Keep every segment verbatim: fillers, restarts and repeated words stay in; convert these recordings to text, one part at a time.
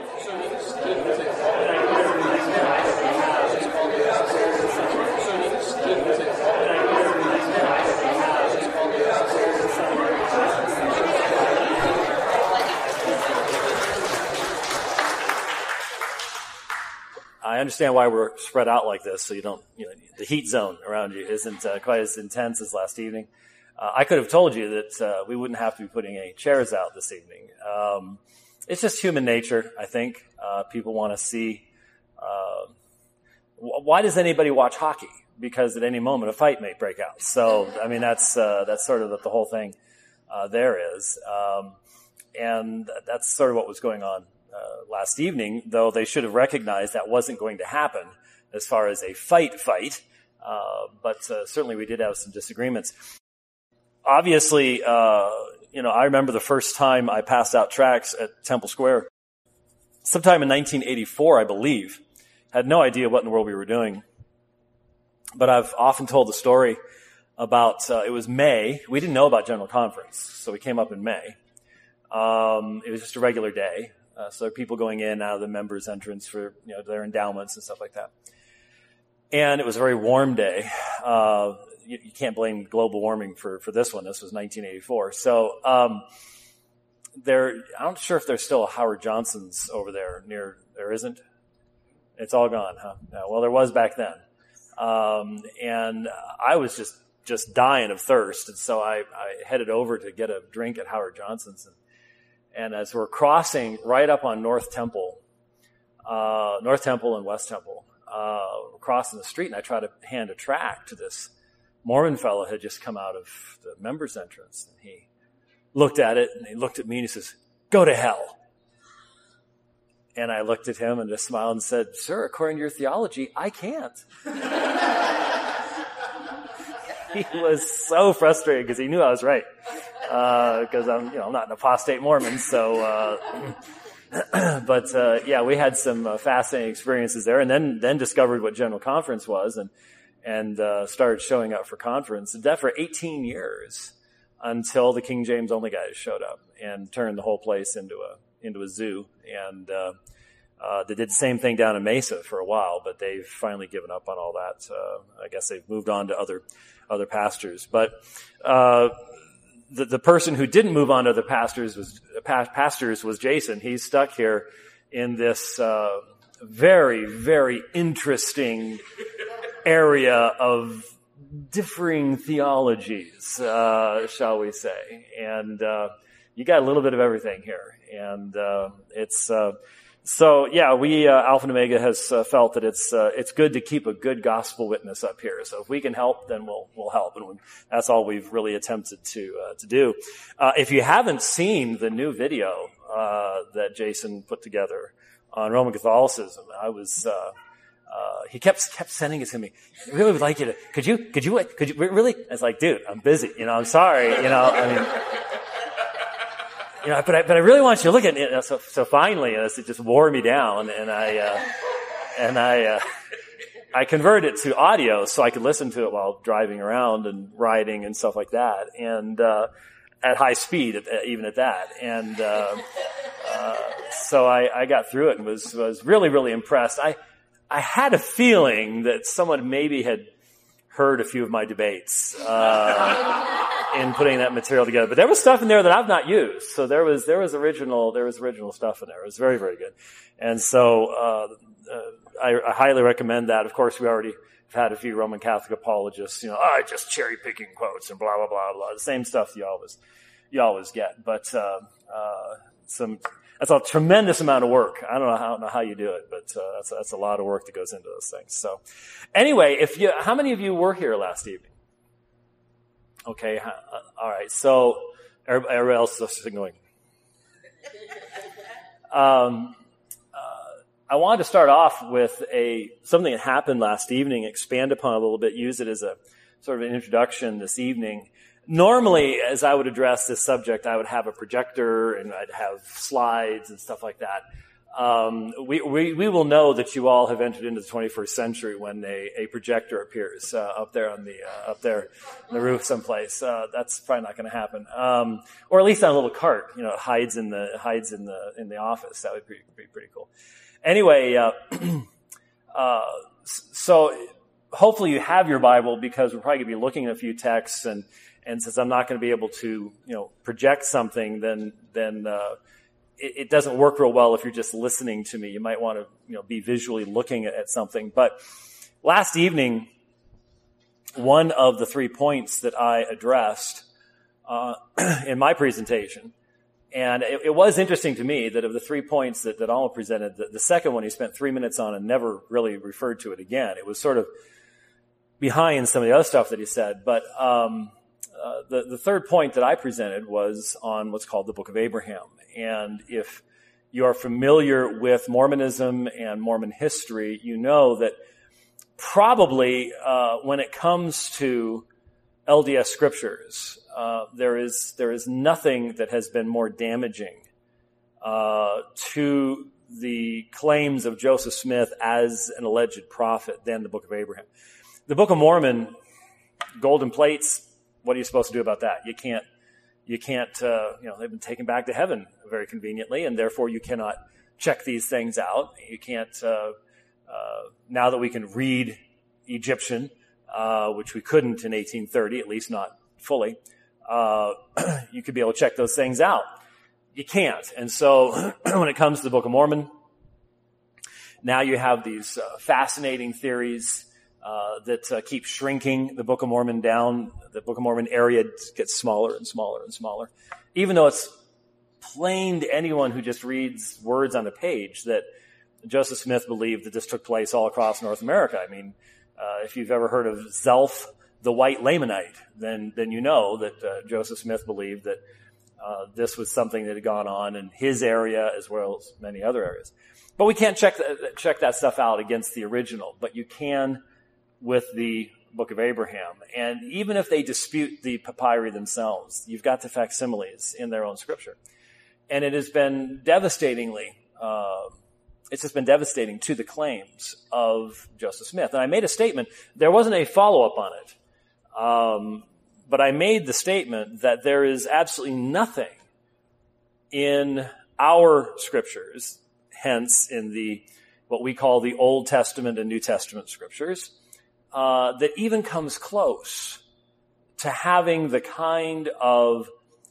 I understand why we're spread out like this, so you don't, you know, the heat zone around you isn't uh, quite as intense as last evening. Uh, I could have told you that uh, we wouldn't have to be putting any chairs out this evening. Um, it's just human nature, I think. Uh, people want to see. Uh, why does anybody watch hockey? Because at any moment a fight may break out. So, I mean, that's uh, that's sort of what the whole thing uh, there is, um, and that's sort of what was going on Uh, last evening, though they should have recognized that wasn't going to happen as far as a fight fight. Uh, but uh, certainly we did have some disagreements. Obviously, uh, you know, I remember the first time I passed out tracts at Temple Square, sometime in nineteen eighty-four, I believe. Had no idea what in the world we were doing. But I've often told the story about, uh, it was May. We didn't know about General Conference, so we came up in May. Um, it was just a regular day. Uh, so there are people going in and out of the members' entrance for, you know, their endowments and stuff like that. And it was a very warm day. Uh, you, you can't blame global warming for, for this one. This was nineteen eighty-four. So, um, there, I'm not sure if there's still a Howard Johnson's over there near, there isn't? It's all gone, huh? No, well, there was back then. Um, and I was just, just dying of thirst. And so I, I headed over to get a drink at Howard Johnson's. And, And as we're crossing right up on North Temple, uh, North Temple and West Temple, uh, crossing the street, and I try to hand a tract to this Mormon fellow who had just come out of the members' entrance. And he looked at it, and he looked at me, and he says, "Go to hell." And I looked at him and just smiled and said, "Sir, according to your theology, I can't." He was so frustrated because he knew I was right. Because uh, I'm, you know, I'm not an apostate Mormon, so. Uh, but uh, yeah, we had some uh, fascinating experiences there, and then then discovered what General Conference was, and and uh, started showing up for conference. Did that for eighteen years until the King James only guys showed up and turned the whole place into a into a zoo. And uh, uh, they did the same thing down in Mesa for a while, but they've finally given up on all that. Uh, I guess they've moved on to other other pastors, but. Uh, The, the person who didn't move on to the pastors was pastors was Jason. He's stuck here in this uh, very, very interesting area of differing theologies, uh, shall we say. And uh, you got a little bit of everything here. And uh, it's uh, so, yeah, we, uh, Alpha and Omega has uh, felt that it's uh, it's good to keep a good gospel witness up here. So if we can help, then we'll we'll help. And we, that's all we've really attempted to uh, to do. Uh, if you haven't seen the new video uh, that Jason put together on Roman Catholicism, I was... Uh, Uh, he kept kept sending it to me. I really would like you to. Could you? Could you? Could you? Really? I was like, dude, I'm busy. You know, I'm sorry. You know, I mean, you know, but I but I really want you to look at it. So so finally, uh, it just wore me down, and I uh, and I uh, I converted it to audio so I could listen to it while driving around and riding and stuff like that, and uh, at high speed, even at that, and uh, uh, so I, I got through it and was was really really impressed. I. I had a feeling that someone maybe had heard a few of my debates uh, in putting that material together, but there was stuff in there that I've not used. So there was there was original there was original stuff in there. It was very very good, and so uh, uh, I, I highly recommend that. Of course, we already have had a few Roman Catholic apologists, you know, oh, just cherry picking quotes and blah blah blah blah, the same stuff you always you always get, but uh, uh, some. That's a tremendous amount of work. I don't know how, I don't know how you do it, but uh, that's, that's a lot of work that goes into those things. So anyway, if you, how many of you were here last evening? Okay. Uh, all right. So everybody, everybody else is just going. Um, uh, I wanted to start off with a, something that happened last evening, expand upon it a little bit, use it as a sort of an introduction this evening. Normally, as I would address this subject, I would have a projector and I'd have slides and stuff like that. Um, we, we, we will know that you all have entered into the twenty-first century when a, a projector appears, uh, up there on the, uh, up there on the roof someplace. Uh, that's probably not going to happen. Um, or at least on a little cart, you know, it hides in the, hides in the, in the office. That would be, be pretty cool. Anyway, uh, uh, so hopefully you have your Bible, because we're probably going to be looking at a few texts, and, and since I'm not going to be able to, you know, project something, then, then, uh, it, it doesn't work real well if you're just listening to me. You might want to, you know, be visually looking at, at something. But last evening, one of the three points that I addressed, uh, in my presentation, and it, it was interesting to me that of the three points that, that Alma presented, the, the second one he spent three minutes on and never really referred to it again. It was sort of behind some of the other stuff that he said. But um, uh, the, the third point that I presented was on what's called the Book of Abraham. And if you are familiar with Mormonism and Mormon history, you know that probably uh, when it comes to L D S scriptures, uh, there is there is nothing that has been more damaging uh, to the claims of Joseph Smith as an alleged prophet than the Book of Abraham. The Book of Mormon, golden plates, what are you supposed to do about that? You can't, you can't, uh, you know, they've been taken back to heaven very conveniently, and therefore you cannot check these things out. You can't, uh, uh, now that we can read Egyptian, uh, which we couldn't in eighteen thirty, at least not fully, uh, you could be able to check those things out. You can't. And so when it comes to the Book of Mormon, now you have these uh, fascinating theories uh, that uh, keep shrinking the Book of Mormon down. The Book of Mormon area gets smaller and smaller and smaller, even though it's plain to anyone who just reads words on a page that Joseph Smith believed that this took place all across North America. I mean, uh, if you've ever heard of Zelph, the White Lamanite, then then you know that uh, Joseph Smith believed that uh, this was something that had gone on in his area as well as many other areas. But we can't check that, check that stuff out against the original, but you can with the Book of Abraham. And even if they dispute the papyri themselves, you've got the facsimiles in their own scripture. And it has been devastatingly, uh, it's just been devastating to the claims of Joseph Smith. And I made a statement. There wasn't a follow-up on it. Um, but I made the statement that there is absolutely nothing in our scriptures, hence in the, what we call the Old Testament and New Testament scriptures, uh, that even comes close to having the kind of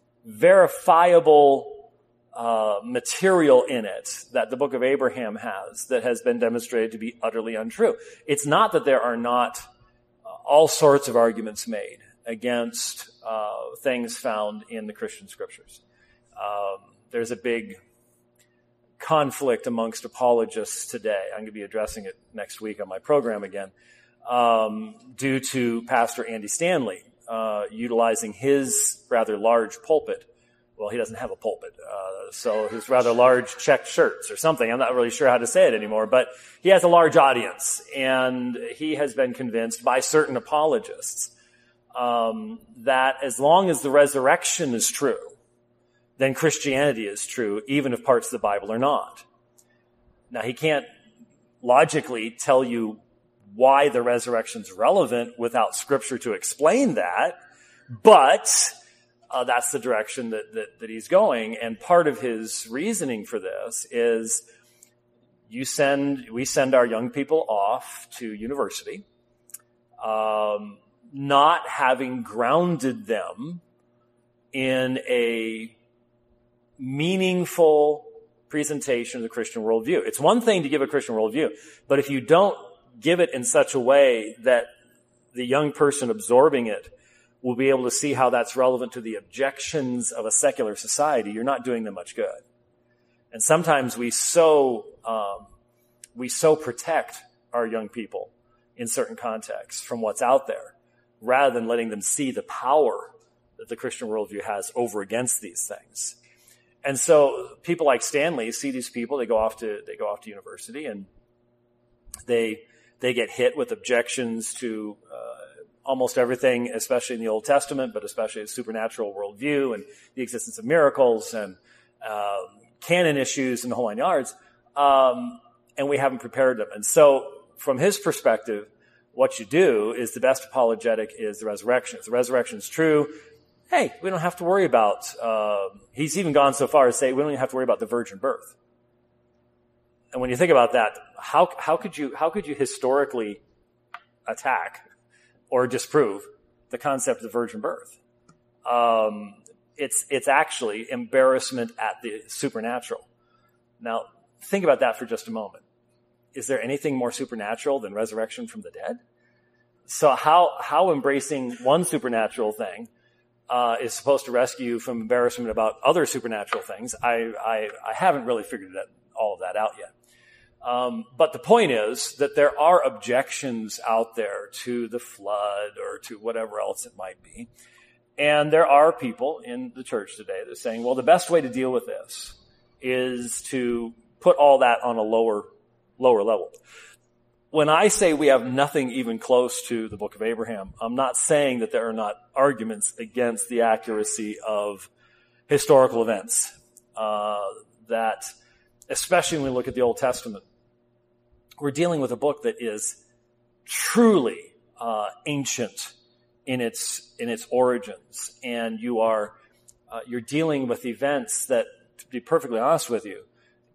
verifiable Uh, material in it that the Book of Abraham has that has been demonstrated to be utterly untrue. It's not that there are not uh, all sorts of arguments made against uh, things found in the Christian scriptures. Um, there's a big conflict amongst apologists today. I'm going to be addressing it next week on my program again, um, due to Pastor Andy Stanley uh, utilizing his rather large pulpit. Well, he doesn't have a pulpit, uh, so his rather large checked shirts or something. I'm not really sure how to say it anymore, but he has a large audience, and he has been convinced by certain apologists um, that as long as the resurrection is true, then Christianity is true, even if parts of the Bible are not. Now, he can't logically tell you why the resurrection is relevant without Scripture to explain that, but Uh, that's the direction that, that, that he's going. And part of his reasoning for this is you send, we send our young people off to university, um, not having grounded them in a meaningful presentation of the Christian worldview. It's one thing to give a Christian worldview, but if you don't give it in such a way that the young person absorbing it will be able to see how that's relevant to the objections of a secular society, you're not doing them much good. And sometimes we so um, we so protect our young people in certain contexts from what's out there, rather than letting them see the power that the Christian worldview has over against these things. And so people like Stanley see these people, they go off to they go off to university, and they they get hit with objections to uh, almost everything, especially in the Old Testament, but especially the supernatural worldview and the existence of miracles and um, canon issues and the whole nine yards. Um, and we haven't prepared them. And so from his perspective, what you do is the best apologetic is the resurrection. If the resurrection is true, hey, we don't have to worry about, uh, he's even gone so far as to say we don't even have to worry about the virgin birth. And when you think about that, how, how could you, how could you historically attack or disprove the concept of virgin birth? Um, it's, it's actually embarrassment at the supernatural. Now, think about that for just a moment. Is there anything more supernatural than resurrection from the dead? So how, how embracing one supernatural thing, uh, is supposed to rescue you from embarrassment about other supernatural things, I, I, I haven't really figured that, all of that out yet. Um, but the point is that there are objections out there to the flood or to whatever else it might be. And there are people in the church today that are saying, well, the best way to deal with this is to put all that on a lower, lower level. When I say we have nothing even close to the Book of Abraham, I'm not saying that there are not arguments against the accuracy of historical events. Uh, that, especially when we look at the Old Testament, we're dealing with a book that is truly uh, ancient in its in its origins, and you are uh, you're dealing with events that, to be perfectly honest with you,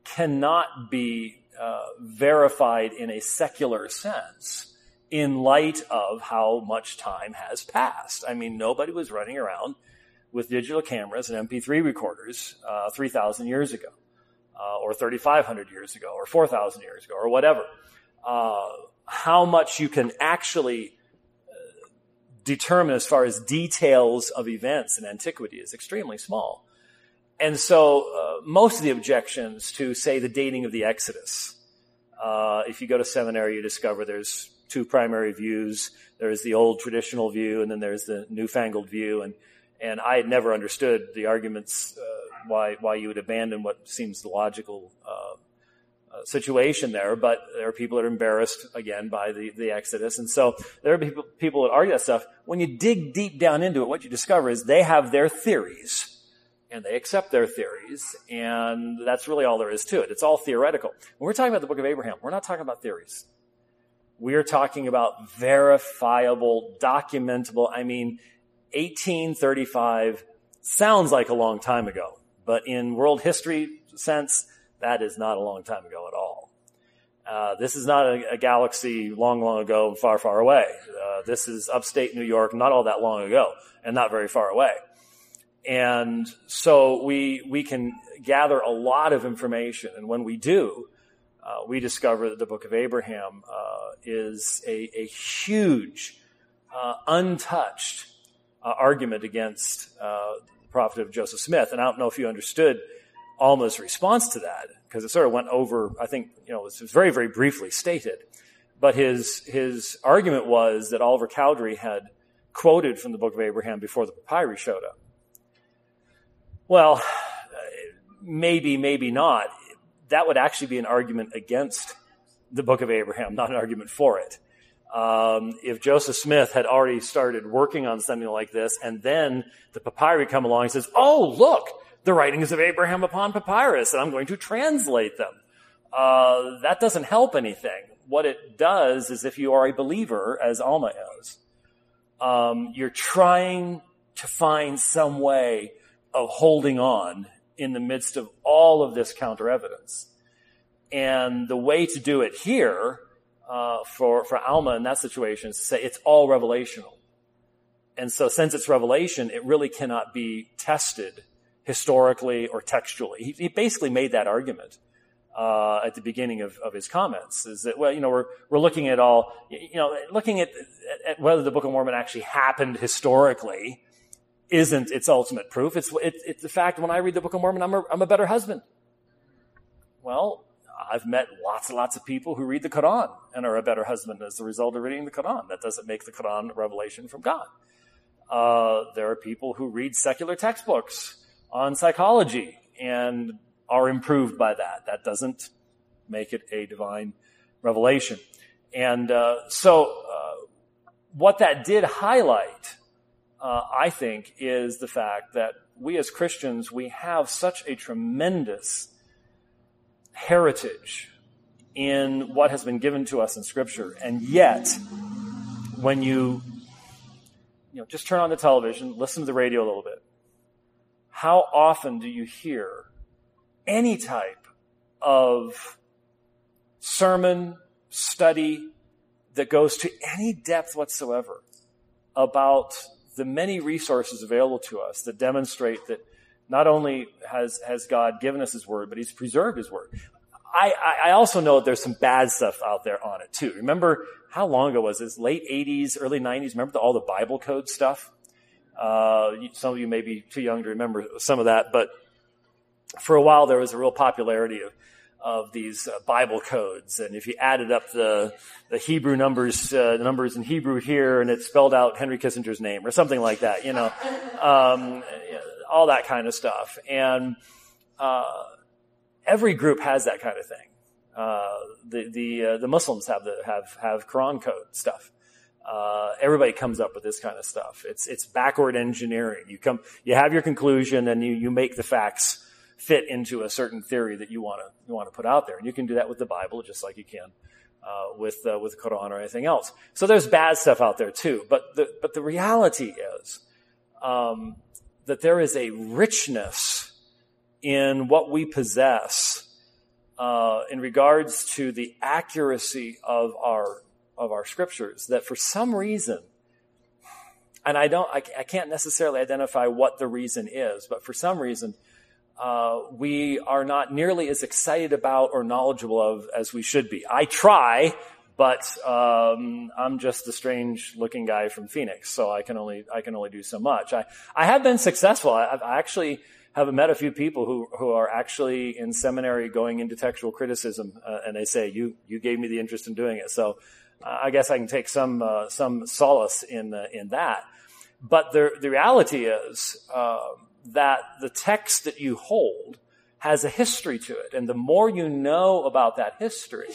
cannot be uh, verified in a secular sense in light of how much time has passed. I mean, nobody was running around with digital cameras and M P three recorders uh, three thousand years ago. Uh, or thirty-five hundred years ago, or four thousand years ago, or whatever. Uh, how much you can actually uh, determine as far as details of events in antiquity is extremely small. And so uh, most of the objections to, say, the dating of the Exodus, uh, if you go to seminary, you discover there's two primary views. There's the old traditional view, and then there's the newfangled view. And, and I had never understood the arguments uh, why why you would abandon what seems the logical uh, uh, situation there. But there are people that are embarrassed, again, by the, the Exodus. And so there are people, people that argue that stuff. When you dig deep down into it, what you discover is they have their theories, and they accept their theories, and that's really all there is to it. It's all theoretical. When we're talking about the Book of Abraham, we're not talking about theories. We're talking about verifiable, documentable, I mean, eighteen thirty-five sounds like a long time ago. But in world history sense, that is not a long time ago at all. Uh, this is not a, a galaxy long, long ago and far, far away. Uh, this is upstate New York, not all that long ago, and not very far away. And so we we can gather a lot of information, and when we do, uh, we discover that the Book of Abraham uh, is a, a huge, uh, untouched uh, argument against uh prophet of Joseph Smith. And I don't know if you understood Alma's response to that, because it sort of went over, I think, you know, it was very, very briefly stated. But his his argument was that Oliver Cowdery had quoted from the Book of Abraham before the papyri showed up. Well, maybe, maybe not. That would actually be an argument against the Book of Abraham, not an argument for it. Um, if Joseph Smith had already started working on something like this, and then the papyri come along and says, oh, look, the writings of Abraham upon papyrus, and I'm going to translate them. Uh, that doesn't help anything. What it does is, if you are a believer, as Alma is, um, you're trying to find some way of holding on in the midst of all of this counter evidence. And the way to do it here Uh, for, for Alma in that situation is to say it's all revelational. And so since it's revelation, it really cannot be tested historically or textually. He, he basically made that argument uh, at the beginning of, of his comments, is that, well, you know, we're, we're looking at all, you know, looking at, at whether the Book of Mormon actually happened historically isn't its ultimate proof. It's, it, it's the fact when I read the Book of Mormon, I'm a, I'm a better husband. Well, I've met lots and lots of people who read the Quran and are a better husband as a result of reading the Quran. That doesn't make the Quran a revelation from God. Uh, there are people who read secular textbooks on psychology and are improved by that. That doesn't make it a divine revelation. And uh, so uh, what that did highlight, uh, I think, is the fact that we as Christians, we have such a tremendous heritage in what has been given to us in Scripture. And yet, when you, you know, just turn on the television, listen to the radio a little bit, how often do you hear any type of sermon, study that goes to any depth whatsoever about the many resources available to us that demonstrate that not only has, has God given us His Word, but He's preserved His Word. I, I also know that there's some bad stuff out there on it too. Remember, how long ago was this? Late eighties, early nineties? Remember the, all the Bible code stuff? Uh, some of you may be too young to remember some of that, but for a while there was a real popularity of, of these uh, Bible codes. And if you added up the, the Hebrew numbers, uh, the numbers in Hebrew here, and it spelled out Henry Kissinger's name or something like that, you know, um, all that kind of stuff. And, uh, every group has that kind of thing. Uh, the, the, uh, the Muslims have the, have, have Quran code stuff. Uh, everybody comes up with this kind of stuff. It's, it's backward engineering. You come, you have your conclusion and you, you make the facts fit into a certain theory that you want to, you want to put out there. And you can do that with the Bible just like you can, uh, with, uh, with the Quran or anything else. So there's bad stuff out there too. But the, but the reality is, um, that there is a richness in what we possess, uh, in regards to the accuracy of our, of our scriptures, that for some reason, and I don't, I, I can't necessarily identify what the reason is, but for some reason, uh, we are not nearly as excited about or knowledgeable of as we should be. I try, but, um, I'm just a strange looking guy from Phoenix, so I can only, I can only do so much. I, I have been successful. I, I've actually, have met a few people who, who are actually in seminary going into textual criticism, uh, and they say, you, you gave me the interest in doing it. So, uh, I guess I can take some, uh, some solace in, uh, in that. But the, the reality is, uh, that the text that you hold has a history to it. And the more you know about that history,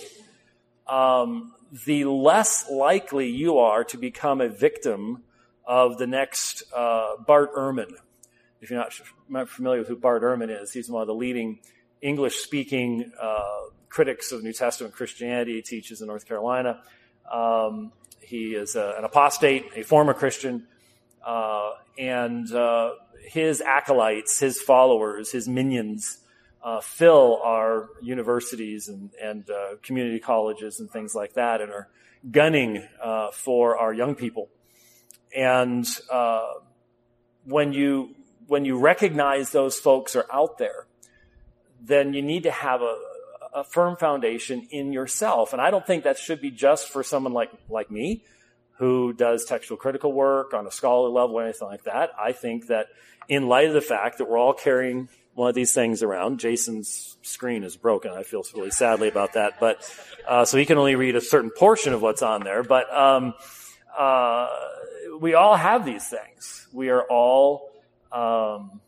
um, the less likely you are to become a victim of the next, uh, Bart Ehrman. If you're not familiar with who Bart Ehrman is, he's one of the leading English-speaking uh, critics of New Testament Christianity. He teaches in North Carolina. Um, he is a, an apostate, a former Christian, uh, and uh, his acolytes, his followers, his minions uh, fill our universities and, and uh, community colleges and things like that, and are gunning uh, for our young people. And uh, when you When you recognize those folks are out there, then you need to have a, a firm foundation in yourself. And I don't think that should be just for someone like, like me, who does textual critical work on a scholarly level or anything like that. I think that in light of the fact that we're all carrying one of these things around, Jason's screen is broken. I feel really sadly about that. But, uh, so he can only read a certain portion of what's on there. But, um, uh, we all have these things. We are all, Um,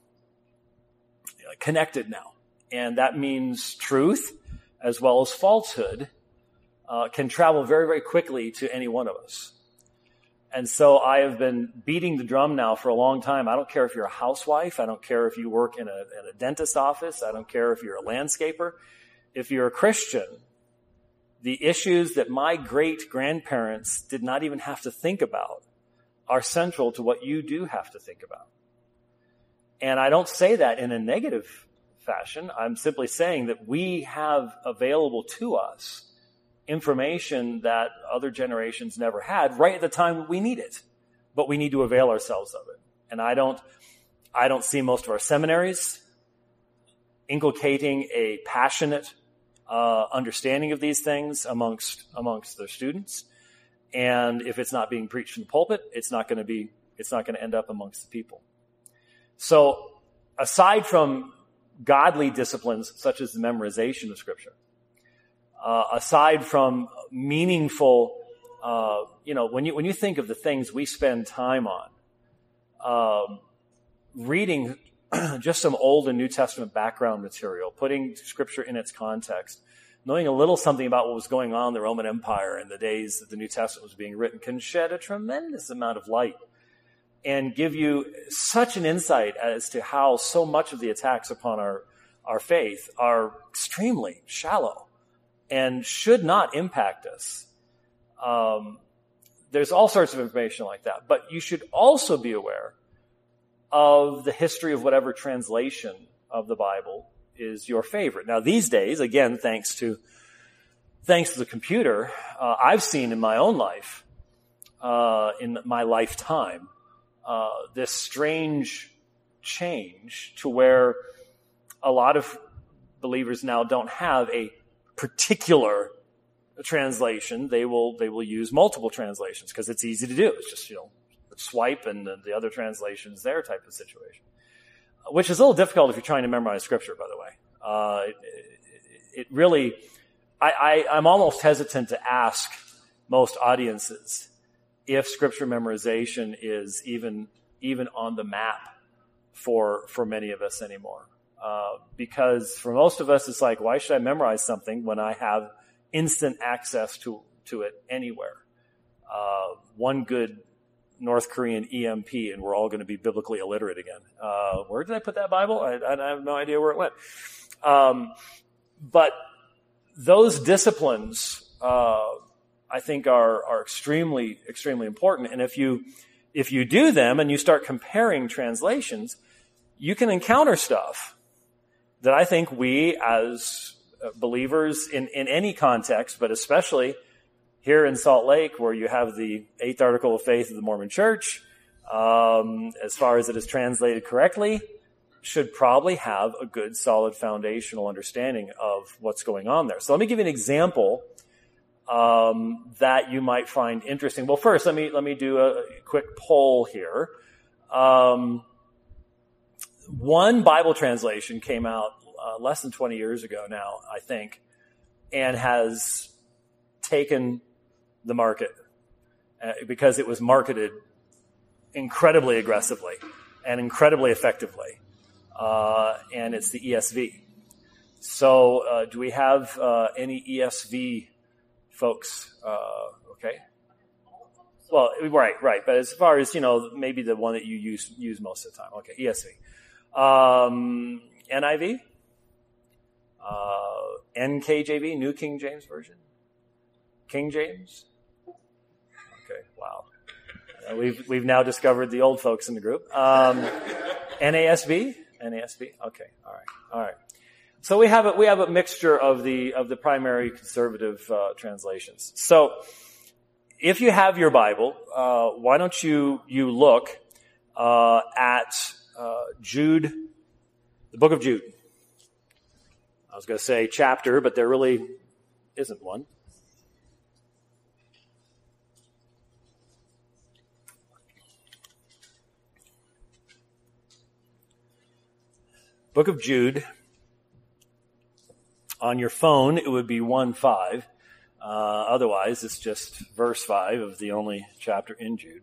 connected now. And that means truth as well as falsehood uh, can travel very, very quickly to any one of us. And so I have been beating the drum now for a long time. I don't care if you're a housewife. I don't care if you work in a, in a dentist office. I don't care if you're a landscaper. If you're a Christian, the issues that my great-grandparents did not even have to think about are central to what you do have to think about. And I don't say that in a negative fashion. I'm simply saying that we have available to us information that other generations never had right at the time we need it. But we need to avail ourselves of it. And I don't, I don't see most of our seminaries inculcating a passionate uh, understanding of these things amongst amongst their students. And if it's not being preached in the pulpit, it's not going to be, it's not going to end up amongst the people. So aside from godly disciplines such as the memorization of Scripture, uh, aside from meaningful, uh, you know, when you when you think of the things we spend time on, um, reading just some Old and New Testament background material, putting Scripture in its context, knowing a little something about what was going on in the Roman Empire in the days that the New Testament was being written can shed a tremendous amount of light and give you such an insight as to how so much of the attacks upon our, our faith are extremely shallow and should not impact us. Um, there's all sorts of information like that, but you should also be aware of the history of whatever translation of the Bible is your favorite. Now, these days, again, thanks to thanks to the computer, uh, I've seen in my own life, uh, in my lifetime, uh, this strange change to where a lot of believers now don't have a particular translation. They will they will use multiple translations because it's easy to do. It's just, you know, swipe and the, the other translations there type of situation, which is a little difficult if you're trying to memorize scripture, by the way. Uh, it, it, it really, I, I, I'm almost hesitant to ask most audiences if scripture memorization is even even on the map for for many of us anymore. Uh, because for most of us, it's like, why should I memorize something when I have instant access to, to it anywhere? Uh, one good North Korean E M P and we're all going to be biblically illiterate again. Uh, where did I put that Bible? I, I have no idea where it went. Um, but those disciplines, uh, I think are, are extremely, extremely important. And if you, if you do them and you start comparing translations, you can encounter stuff that I think we as believers in, in any context, but especially here in Salt Lake, where you have the eighth article of faith of the Mormon Church, um, as far as it is translated correctly, should probably have a good, solid foundational understanding of what's going on there. So let me give you an example um, that you might find interesting. Well, first, let me let me do a quick poll here. Um, one Bible translation came out uh, less than twenty years ago now, I think, and has taken the market uh, because it was marketed incredibly aggressively and incredibly effectively. Uh, and it's the E S V. So uh, do we have uh, any E S V folks? Uh, okay. Well, right, right. But as far as, you know, maybe the one that you use use most of the time. Okay, E S V. Um, N I V? Uh, N K J V, New King James Version? King James? Okay, wow. Uh, we've we've now discovered the old folks in the group. Um, N A S B? N A S B? Okay, all right, all right. So we have a, we have a mixture of the of the primary conservative uh, translations. So if you have your Bible, uh, why don't you you look uh, at uh, Jude, the book of Jude. I was going to say chapter, but there really isn't one. Book of Jude. On your phone, it would be one five. Uh, otherwise, it's just verse five of the only chapter in Jude.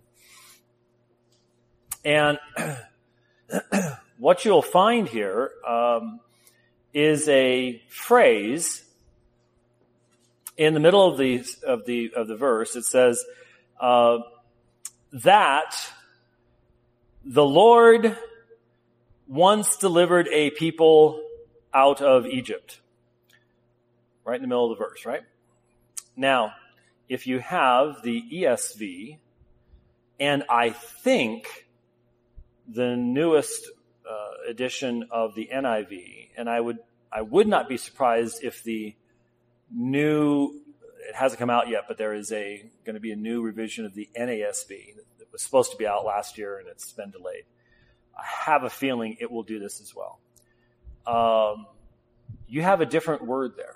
And what you'll find here um, is a phrase in the middle of the of the of the verse. It says uh, that the Lord once delivered a people out of Egypt. Right in the middle of the verse, right? Now, if you have the E S V, and I think the newest uh, edition of the N I V, and I would I would not be surprised if the new, it hasn't come out yet, but there is a going to be a new revision of the N A S B that was supposed to be out last year, and it's been delayed. I have a feeling it will do this as well. Um, you have a different word there.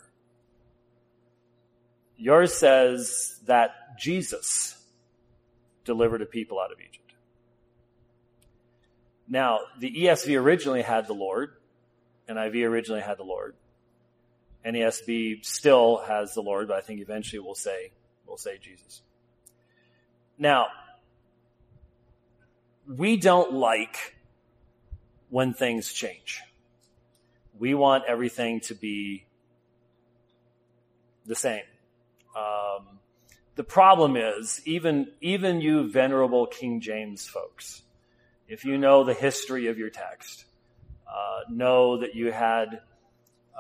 Yours says that Jesus delivered a people out of Egypt. Now, the E S V originally had the Lord. N I V originally had the Lord. N A S B still has the Lord, but I think eventually we'll say, we'll say Jesus. Now, we don't like when things change. We want everything to be the same. Um, the problem is, even, even you venerable King James folks, if you know the history of your text, uh, know that you had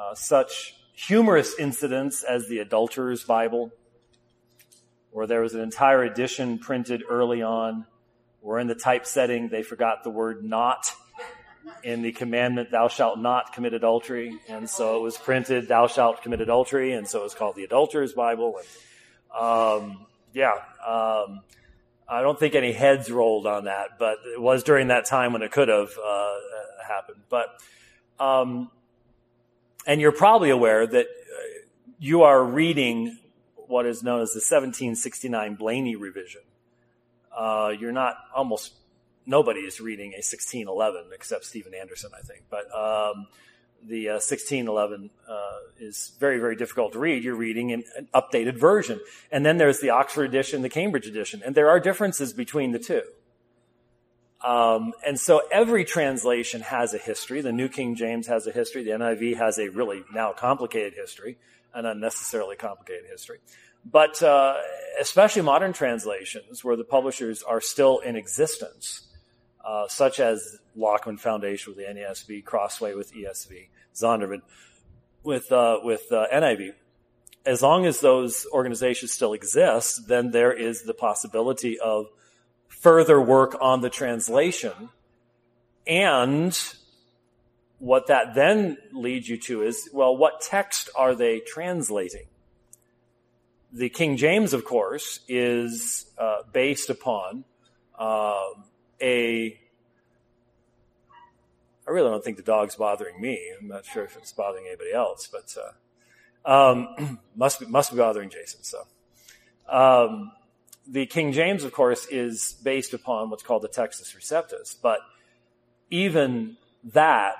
uh, such humorous incidents as the Adulterer's Bible, where there was an entire edition printed early on, where in the typesetting they forgot the word not in the commandment, thou shalt not commit adultery. And so it was printed, thou shalt commit adultery. And so it was called the Adulterer's Bible. And, um, yeah, um, I don't think any heads rolled on that, but it was during that time when it could have uh, happened. But, um, and you're probably aware that you are reading what is known as the seventeen sixty-nine Blaney revision. Uh, you're not almost nobody is reading a sixteen eleven except Stephen Anderson, I think. But um, the uh, sixteen eleven uh, is very, very difficult to read. You're reading an, an updated version. And then there's the Oxford edition, the Cambridge edition. And there are differences between the two. Um, and so every translation has a history. The New King James has a history. The N I V has a really now complicated history, an unnecessarily complicated history. But uh, especially modern translations where the publishers are still in existence, uh, such as Lockman Foundation with the N A S B, Crossway with E S V, Zondervan with uh, with uh, N I V. As long as those organizations still exist, then there is the possibility of further work on the translation. And what that then leads you to is, well, what text are they translating? The King James, of course, is uh, based upon uh, a... I really don't think the dog's bothering me. I'm not sure if it's bothering anybody else, but uh, um, must be, must be bothering Jason. So, um, the King James, of course, is based upon what's called the Textus Receptus. But even that,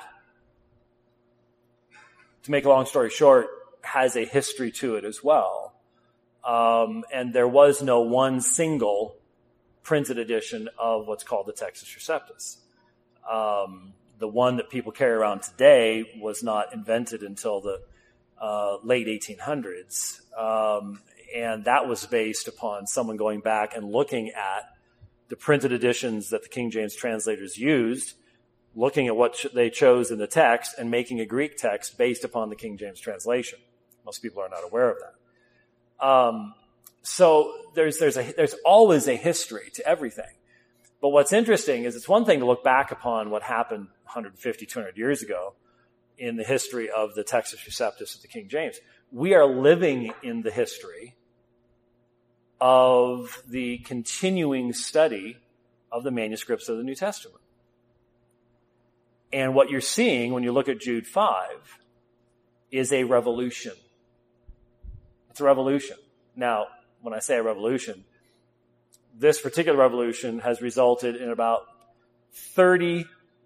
to make a long story short, has a history to it as well. Um, and there was no one single printed edition of what's called the Textus Receptus. Um, the one that people carry around today was not invented until the uh, late eighteen hundreds. Um, and that was based upon someone going back and looking at the printed editions that the King James translators used, looking at what ch- they chose in the text, and making a Greek text based upon the King James translation. Most people are not aware of that. Um, so there's, there's a, there's always a history to everything. But what's interesting is it's one thing to look back upon what happened one hundred fifty, two hundred years ago in the history of the Textus Receptus of the King James. We are living in the history of the continuing study of the manuscripts of the New Testament. And what you're seeing when you look at Jude five is a revolution. It's a revolution. Now, when I say a revolution, this particular revolution has resulted in about thirty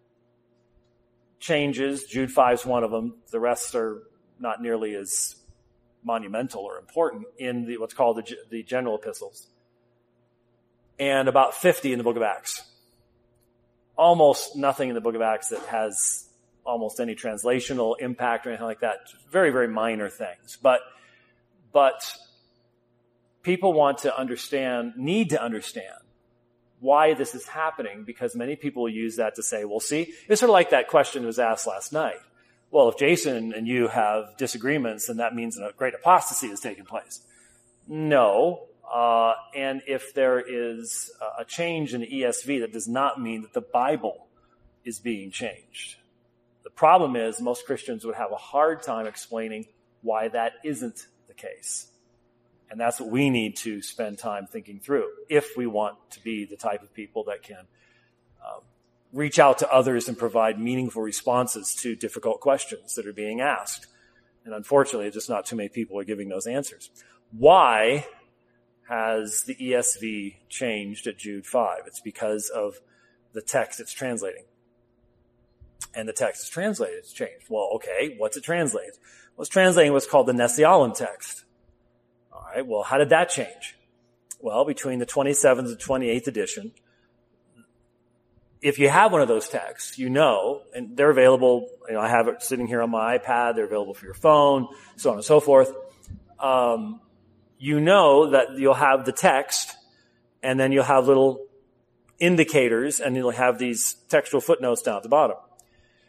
changes. Jude five is one of them. The rest are not nearly as monumental or important in the, what's called the, the general epistles. And about fifty in the book of Acts. Almost nothing in the book of Acts that has almost any translational impact or anything like that. Very, very minor things. But But people want to understand, need to understand why this is happening, because many people use that to say, well, see, it's sort of like that question that was asked last night. Well, if Jason and you have disagreements, then that means a great apostasy has taken place. No. Uh, and if there is a change in the E S V, that does not mean that the Bible is being changed. The problem is most Christians would have a hard time explaining why that isn't the case. And that's what we need to spend time thinking through if we want to be the type of people that can um, reach out to others and provide meaningful responses to difficult questions that are being asked. And unfortunately, just not too many people are giving those answers. Why has the E S V changed at Jude five? It's because of the text it's translating. And the text is translated. It's changed. Well, okay, what's it translated? Well, it's translating what's called the Nestle-Aland text. All right, well, how did that change? Well, between the twenty-seventh and twenty-eighth edition, if you have one of those texts, you know, and they're available, you know, I have it sitting here on my iPad, they're available for your phone, so on and so forth. Um, you know that you'll have the text, and then you'll have little indicators, and you'll have these textual footnotes down at the bottom.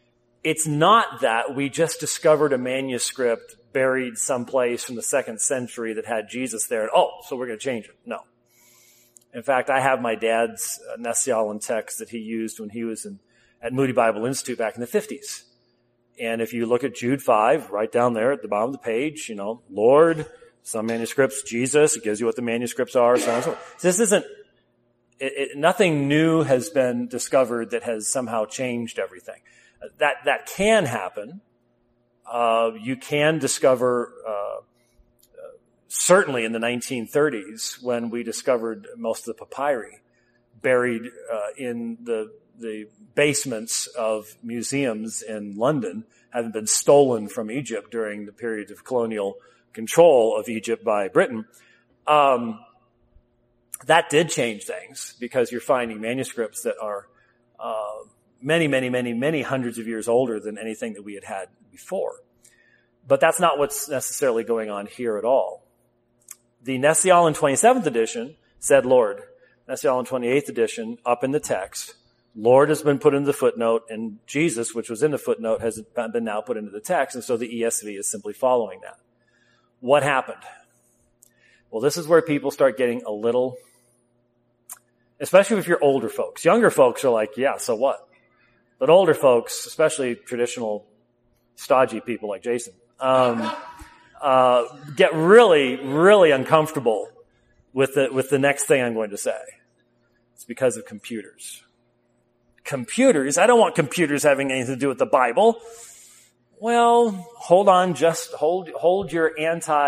it's not that we just discovered a manuscript buried someplace from the second century that had Jesus there, and oh, so we're going to change it. No. In fact, I have my dad's uh, Nestle-Aland text that he used when he was in, at Moody Bible Institute back in the fifties. And if you look at Jude five, right down there at the bottom of the page, you know, Lord, some manuscripts, Jesus, it gives you what the manuscripts are, so on and so forth. So this isn't, it, it, nothing new has been discovered that has somehow changed everything. That, that can happen. Uh, you can discover, uh, certainly in the nineteen thirties, when we discovered most of the papyri buried uh, in the the basements of museums in London, having been stolen from Egypt during the period of colonial control of Egypt by Britain. Um, that did change things, because you're finding manuscripts that are uh, many, many, many, many hundreds of years older than anything that we had had before. But that's not what's necessarily going on here at all. The Nestle-Aland twenty-seventh edition said Lord. Nestle-Aland twenty-eighth edition, up in the text, Lord has been put into the footnote, and Jesus, which was in the footnote, has been now put into the text, and so the E S V is simply following that. What happened? Well, this is where people start getting a little, especially if you're older folks. Younger folks are like, yeah, so what? But older folks, especially traditional stodgy people like Jason, um, uh, get really, really uncomfortable with the, with the next thing I'm going to say. It's because of computers. Computers? I don't want computers having anything to do with the Bible. Well, hold on, just hold, hold your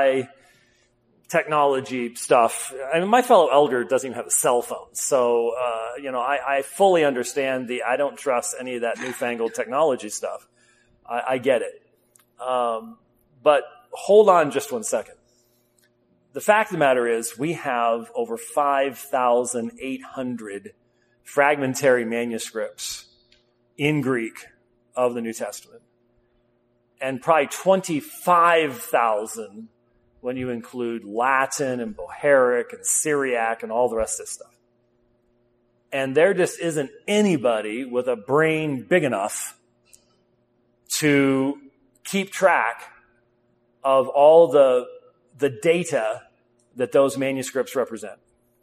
anti-technology stuff. I mean, my fellow elder doesn't even have a cell phone. So, uh, you know, I, I fully understand the, I don't trust any of that newfangled technology stuff. I, I get it. Um, but hold on just one second. The fact of the matter is we have over five thousand eight hundred fragmentary manuscripts in Greek of the New Testament, and probably twenty-five thousand when you include Latin and Bohairic and Syriac and all the rest of this stuff. And there just isn't anybody with a brain big enough to keep track of all the, the data that those manuscripts represent.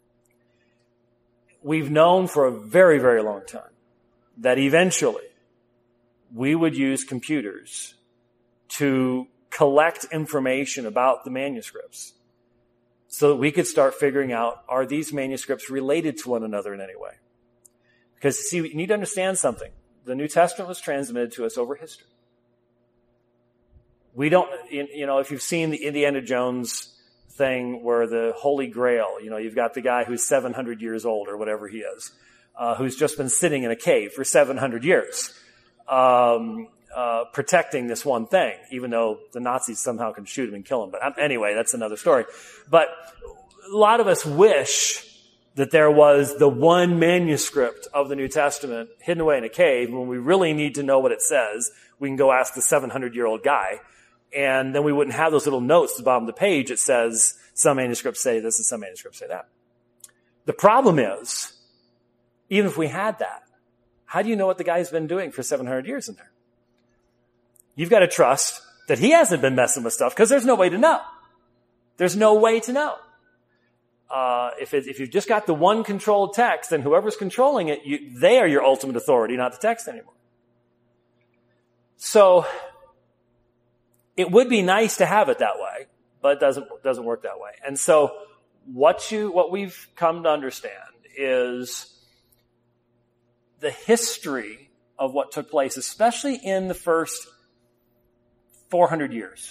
We've known for a very, very long time that eventually we would use computers to collect information about the manuscripts so that we could start figuring out, are these manuscripts related to one another in any way? Because, see, you need to understand something. The New Testament was transmitted to us over history. We don't, you know, if you've seen the Indiana Jones thing where the Holy Grail, you know, you've got the guy who's seven hundred years old or whatever he is, uh, who's just been sitting in a cave for seven hundred years, um, uh, protecting this one thing, even though the Nazis somehow can shoot him and kill him. But um, anyway, that's another story. But a lot of us wish that there was the one manuscript of the New Testament hidden away in a cave. When we really need to know what it says, we can go ask the seven hundred year old guy. And then we wouldn't have those little notes at the bottom of the page that says some manuscripts say this and some manuscripts say that. The problem is, even if we had that, how do you know what the guy's been doing for seven hundred years in there? You've got to trust that he hasn't been messing with stuff, because there's no way to know. There's no way to know. Uh, if it, if you've just got the one controlled text, then whoever's controlling it, you, they are your ultimate authority, not the text anymore. So, it would be nice to have it that way, but it doesn't, doesn't work that way. And so what you, what we've come to understand is the history of what took place, especially in the first four hundred years.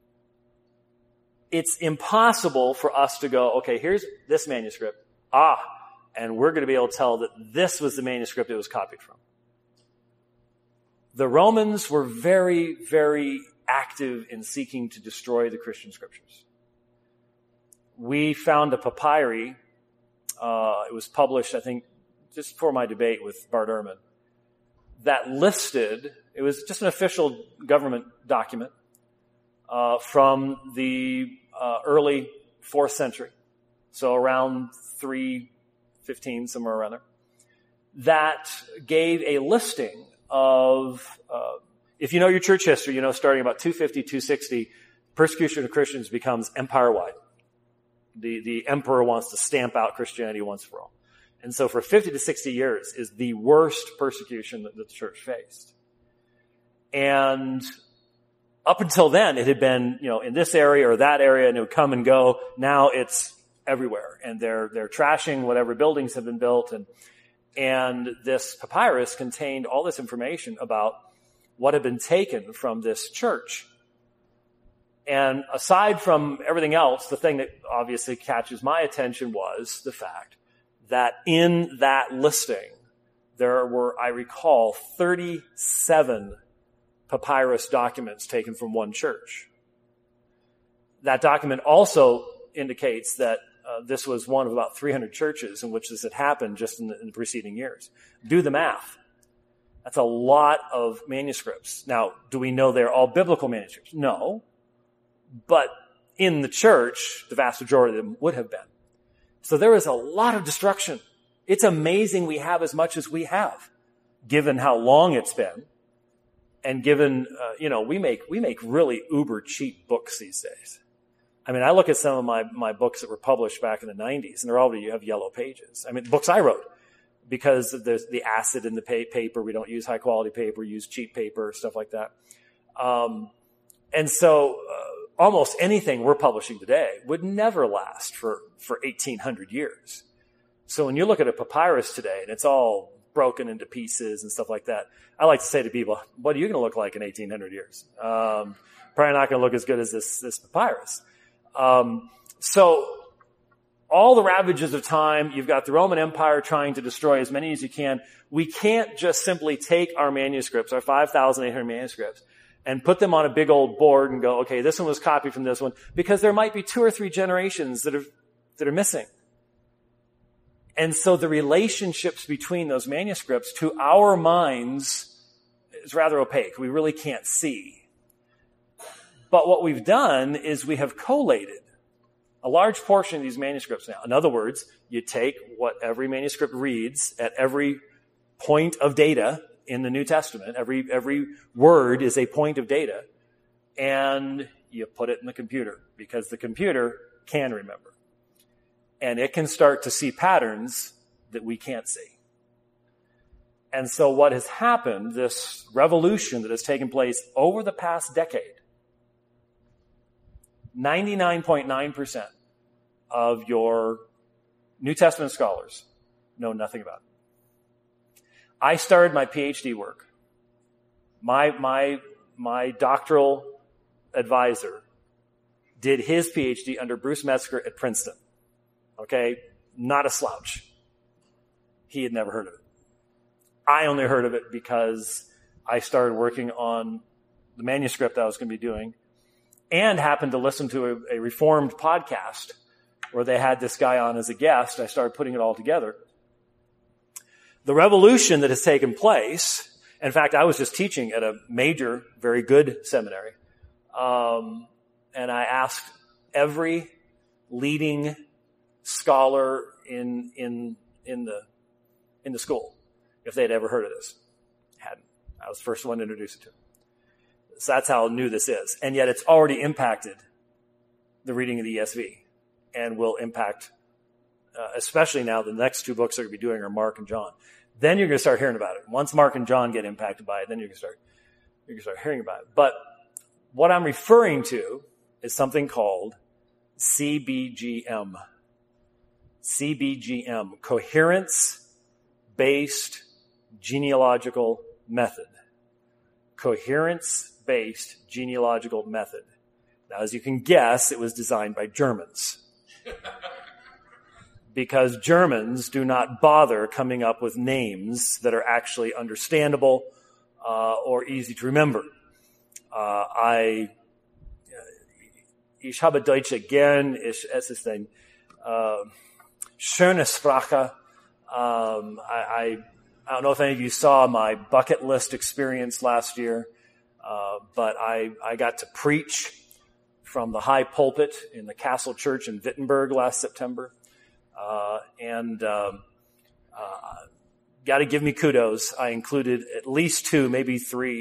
It's impossible for us to go, okay, here's this manuscript. Ah, and we're going to be able to tell that this was the manuscript it was copied from. The Romans were very, very active in seeking to destroy the Christian scriptures. We found a papyri, uh, it was published, I think, just before my debate with Bart Ehrman, that listed, it was just an official government document, uh, from the, uh, early fourth century. So around three fifteen, somewhere around there, that gave a listing of, uh, if you know your church history, you know starting about two fifty, two sixty, persecution of Christians becomes empire-wide. The, the emperor wants to stamp out Christianity once for all. And so for fifty to sixty years is the worst persecution that the church faced. And up until then, it had been, you know, in this area or that area, and it would come and go. Now it's everywhere. And they're, they're trashing whatever buildings have been built. And, and this papyrus contained all this information about what had been taken from this church. And aside from everything else, the thing that obviously catches my attention was the fact that in that listing, there were, I recall, thirty-seven papyrus documents taken from one church. That document also indicates that uh, this was one of about three hundred churches in which this had happened just in the, in the preceding years. Do the math. That's a lot of manuscripts. Now, do we know they're all biblical manuscripts? No. But in the church, the vast majority of them would have been. So there is a lot of destruction. It's amazing we have as much as we have, given how long it's been. And given, uh, you know, we make, we make really uber cheap books these days. I mean, I look at some of my, my books that were published back in the nineties, and they're already, you have yellow pages. I mean, books I wrote, because there's the acid in the pa- paper. We don't use high quality paper, we use cheap paper, stuff like that. Um, and so, uh, almost anything we're publishing today would never last for, for eighteen hundred years. So when you look at a papyrus today, and it's all broken into pieces and stuff like that, I like to say to people, what are you going to look like in eighteen hundred years? Um, probably not going to look as good as this, this papyrus. Um, so all the ravages of time, you've got the Roman Empire trying to destroy as many as you can. We can't just simply take our manuscripts, our five thousand eight hundred manuscripts, and put them on a big old board and go, okay, this one was copied from this one, because there might be two or three generations that are, that are missing. And so the relationships between those manuscripts to our minds is rather opaque. We really can't see. But what we've done is we have collated a large portion of these manuscripts now. In other words, you take what every manuscript reads at every point of data in the New Testament. Every, every word is a point of data, and you put it in the computer, because the computer can remember. And it can start to see patterns that we can't see. And so what has happened, this revolution that has taken place over the past decade, ninety-nine point nine percent of your New Testament scholars know nothing about it. I started my PhD work. My, my, my doctoral advisor did his PhD under Bruce Metzger at Princeton. Okay? Not a slouch. He had never heard of it. I only heard of it because I started working on the manuscript I was going to be doing, and happened to listen to a, a Reformed podcast where they had this guy on as a guest. I started putting it all together. The revolution that has taken place, in fact, I was just teaching at a major, very good seminary, um, and I asked every leading scholar in in in the in the school if they'd ever heard of this. Hadn't. I was the first one to introduce it to them. So that's how new this is. And yet it's already impacted the reading of the E S V, and will impact, uh, especially now the next two books they're going to be doing are Mark and John. Then you're going to start hearing about it. Once Mark and John get impacted by it, then you're going to start, you're going to start hearing about it. But what I'm referring to is something called C B G M. C B G M, Coherence-Based Genealogical Method. Coherence-Based Genealogical Method. Now, as you can guess, it was designed by Germans. Because Germans do not bother coming up with names that are actually understandable uh, or easy to remember. Uh, I, ich habe Deutsch gern, ich, es ist ein uh, schöne Sprache. Um, I, I, I don't know if any of you saw my bucket list experience last year, uh, but I, I got to preach from the high pulpit in the Castle Church in Wittenberg last September. Uh, and um, uh, got to give me kudos. I included at least two, maybe three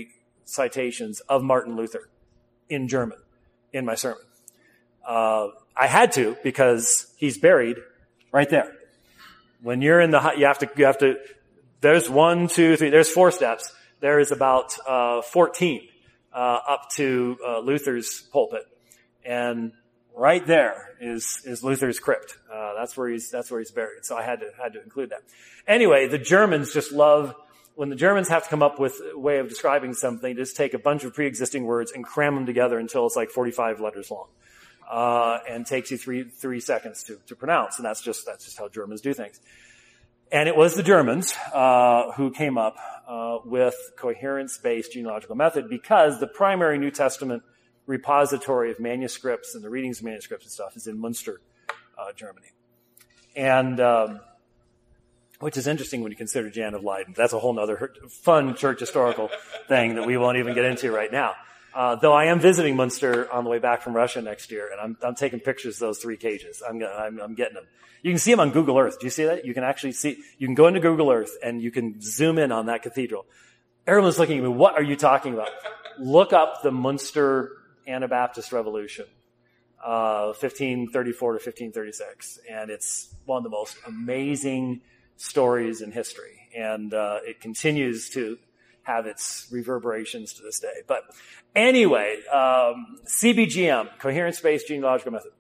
citations of Martin Luther in German in my sermon. Uh, I had to because he's buried right there. When you're in the, you have to, you have to, there's one, two, three, there's four steps. There is about, uh, fourteen, uh, up to, uh, Luther's pulpit. And right there is, is Luther's crypt. Uh, that's where he's, that's where he's buried. So I had to, had to include that. Anyway, the Germans just love, when the Germans have to come up with a way of describing something, just take a bunch of pre-existing words and cram them together until it's like forty-five letters long. Uh, and takes you three, three seconds to, to pronounce. And that's just, that's just how Germans do things. And it was the Germans, uh, who came up, uh, with coherence-based genealogical method because the primary New Testament repository of manuscripts and the readings of manuscripts and stuff is in Munster, uh, Germany. And, um, which is interesting when you consider Jan of Leiden. That's a whole nother fun church historical thing that we won't even get into right now. Uh, though I am visiting Munster on the way back from Russia next year, and I'm, I'm taking pictures of those three cages. I'm, I'm, I'm getting them. You can see them on Google Earth. Do you see that? You can actually see, you can go into Google Earth and you can zoom in on that cathedral. Everyone's looking at me, what are you talking about? Look up the Munster Anabaptist Revolution, uh, fifteen thirty-four to fifteen thirty-six. And it's one of the most amazing stories in history. And, uh, it continues to have its reverberations to this day. But anyway, um, C B G M, coherence-based genealogical method.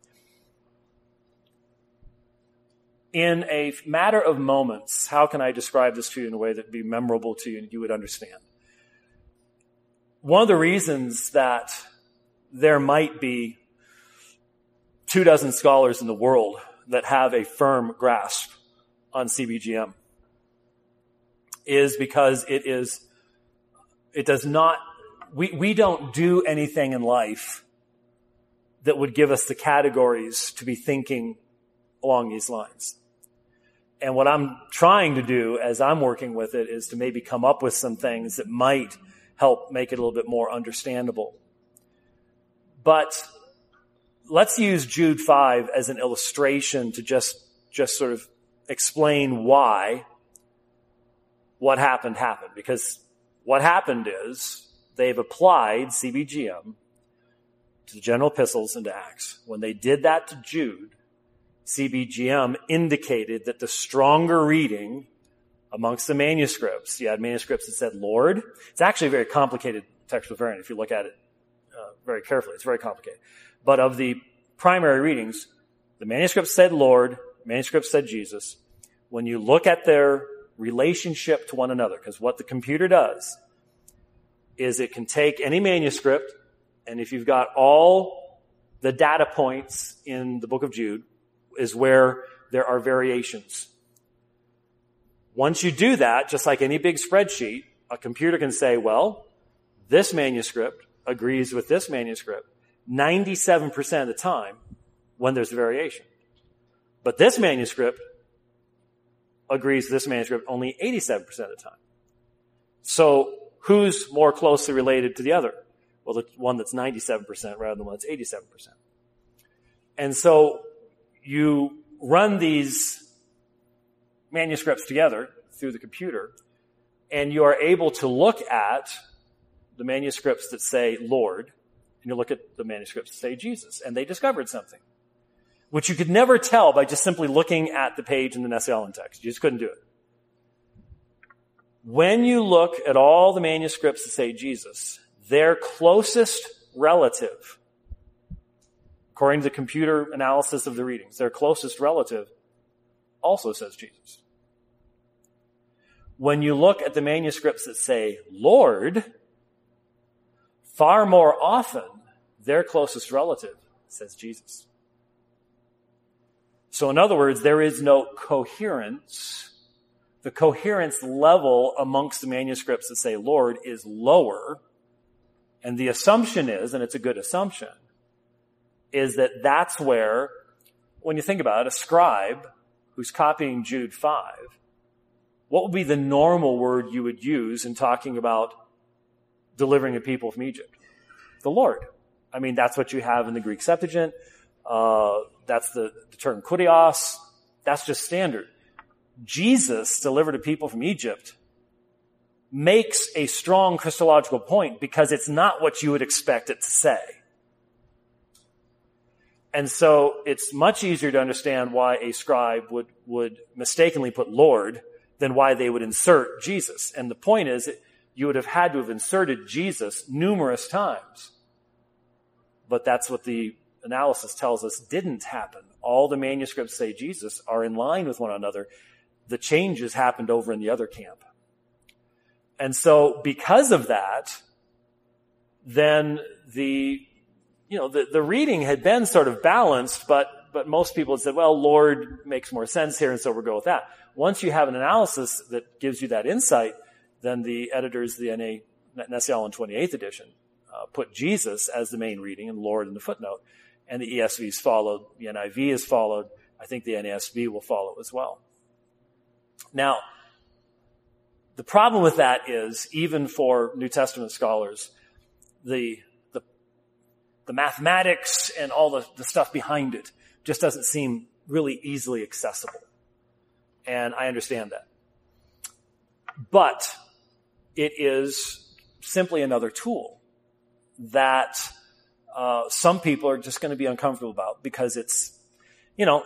In a matter of moments, how can I describe this to you in a way that would be memorable to you and you would understand? One of the reasons that there might be two dozen scholars in the world that have a firm grasp on C B G M is because it is It does not, we, we don't do anything in life that would give us the categories to be thinking along these lines. And what I'm trying to do as I'm working with it is to maybe come up with some things that might help make it a little bit more understandable. But let's use Jude five as an illustration to just, just sort of explain why what happened happened. Because what happened is they've applied C B G M to the general epistles and to Acts. When they did that to Jude, C B G M indicated that the stronger reading amongst the manuscripts, you had manuscripts that said Lord. It's actually a very complicated textual variant if you look at it uh, very carefully. It's very complicated. But of the primary readings, the manuscripts said Lord, manuscripts said Jesus. When you look at their relationship to one another, because what the computer does is it can take any manuscript, and if you've got all the data points in the book of Jude, is where there are variations. Once you do that, just like any big spreadsheet, a computer can say, well, this manuscript agrees with this manuscript ninety-seven percent of the time when there's a variation. But this manuscript agrees with this manuscript only eighty-seven percent of the time. So who's more closely related to the other? Well, the one that's ninety-seven percent rather than the one that's eighty-seven percent. And so you run these manuscripts together through the computer, and you are able to look at the manuscripts that say Lord, and you look at the manuscripts that say Jesus, and they discovered something, which you could never tell by just simply looking at the page in the Nestle-Aland text. You just couldn't do it. When you look at all the manuscripts that say Jesus, their closest relative, according to the computer analysis of the readings, their closest relative also says Jesus. When you look at the manuscripts that say Lord, far more often, their closest relative says Jesus. So in other words, there is no coherence. The coherence level amongst the manuscripts that say Lord is lower. And the assumption is, and it's a good assumption, is that that's where, when you think about it, a scribe who's copying Jude five, what would be the normal word you would use in talking about delivering a people from Egypt? The Lord. I mean, that's what you have in the Greek Septuagint. Uh, that's the, the term kurios. That's just standard. Jesus delivered a people from Egypt makes a strong Christological point because it's not what you would expect it to say. And so it's much easier to understand why a scribe would, would mistakenly put Lord than why they would insert Jesus. And the point is that you would have had to have inserted Jesus numerous times. But that's what the analysis tells us didn't happen. All the manuscripts say Jesus are in line with one another. The changes happened over in the other camp. And so because of that, then the, you know, the, the reading had been sort of balanced, but, but most people had said, well, Lord makes more sense here, and so we'll go with that. Once you have an analysis that gives you that insight, then the editors, the N A, N S L in twenty-eighth edition, uh, put Jesus as the main reading and Lord in the footnote. And the E S V's followed, the N I V has followed. I think the N A S B will follow as well. Now, the problem with that is, even for New Testament scholars, the the, the mathematics and all the, the stuff behind it just doesn't seem really easily accessible. And I understand that. But it is simply another tool that uh, some people are just going to be uncomfortable about because it's, you know,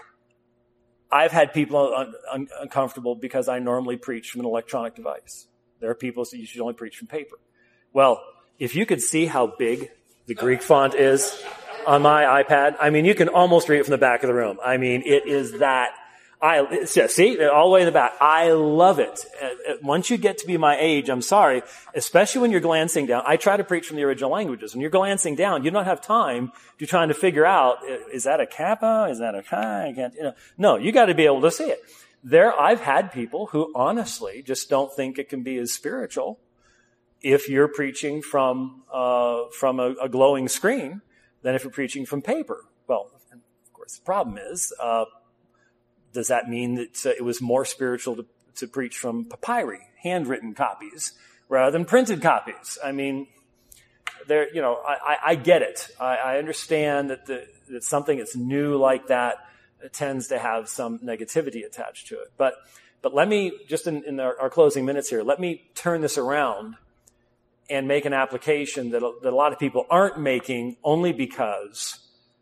I've had people un- un- uncomfortable because I normally preach from an electronic device. There are people who say you should only preach from paper. Well, if you could see how big the Greek font is on my iPad, I mean, you can almost read it from the back of the room. I mean, it is that, I, see, all the way in the back. I love it. Once you get to be my age, I'm sorry, especially when you're glancing down. I try to preach from the original languages. When you're glancing down, you don't have time to trying to figure out, is that a kappa? Is that a chi? I can't, you know. No, you got to be able to see it. There, I've had people who honestly just don't think it can be as spiritual if you're preaching from, uh, from a, a glowing screen than if you're preaching from paper. Well, of course, the problem is, uh, does that mean that uh, it was more spiritual to, to preach from papyri, handwritten copies, rather than printed copies? I mean, there, you know, I, I get it. I, I understand that, the, that something that's new like that tends to have some negativity attached to it. But, but let me, just in, in our, our closing minutes here, let me turn this around and make an application that, that a lot of people aren't making, only because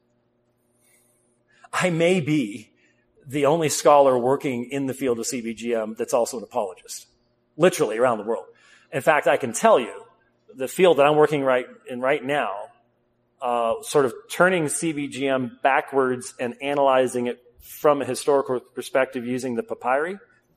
I may be the only scholar working in the field of C B G M that's also an apologist, literally around the world. In fact, I can tell you, the field that I'm working right in right now, uh, sort of turning C B G M backwards and analyzing it from a historical perspective using the papyri,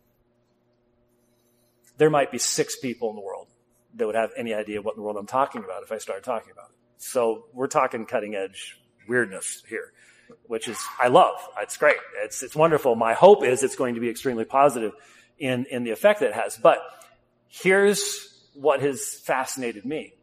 there might be six people in the world that would have any idea what in the world I'm talking about if I started talking about it. So we're talking cutting edge weirdness here, which is, I love. It's great. It's, it's wonderful. My hope is it's going to be extremely positive in, in the effect that it has. But here's what has fascinated me.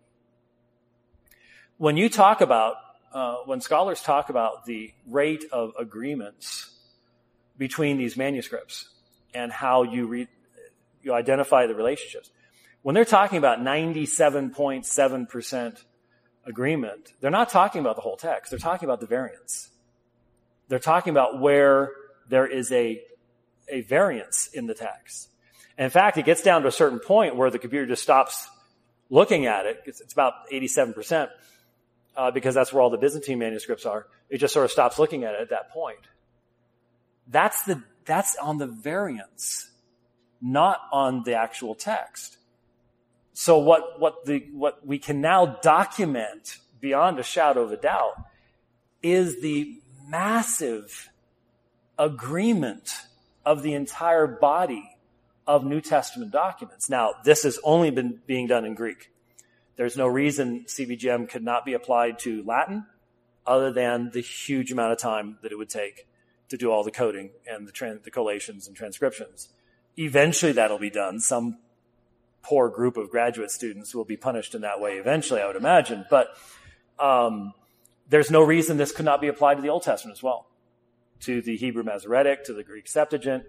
When you talk about, uh, when scholars talk about the rate of agreements between these manuscripts and how you read, you identify the relationships, when they're talking about ninety-seven point seven percent agreement, they're not talking about the whole text. They're talking about the variance. They're talking about where there is a, a variance in the text. And in fact, it gets down to a certain point where the computer just stops looking at it. It's, it's about eighty-seven percent, uh, because that's where all the Byzantine manuscripts are. It just sort of stops looking at it at that point. That's the, that's on the variance, not on the actual text. So what, what the, what we can now document beyond a shadow of a doubt is the massive agreement of the entire body of New Testament documents. Now, this has only been being done in Greek. There's no reason C B G M could not be applied to Latin other than the huge amount of time that it would take to do all the coding and the, trans- the collations and transcriptions. Eventually that'll be done. Some poor group of graduate students will be punished in that way eventually, I would imagine. But um, there's no reason this could not be applied to the Old Testament as well, to the Hebrew Masoretic, to the Greek Septuagint.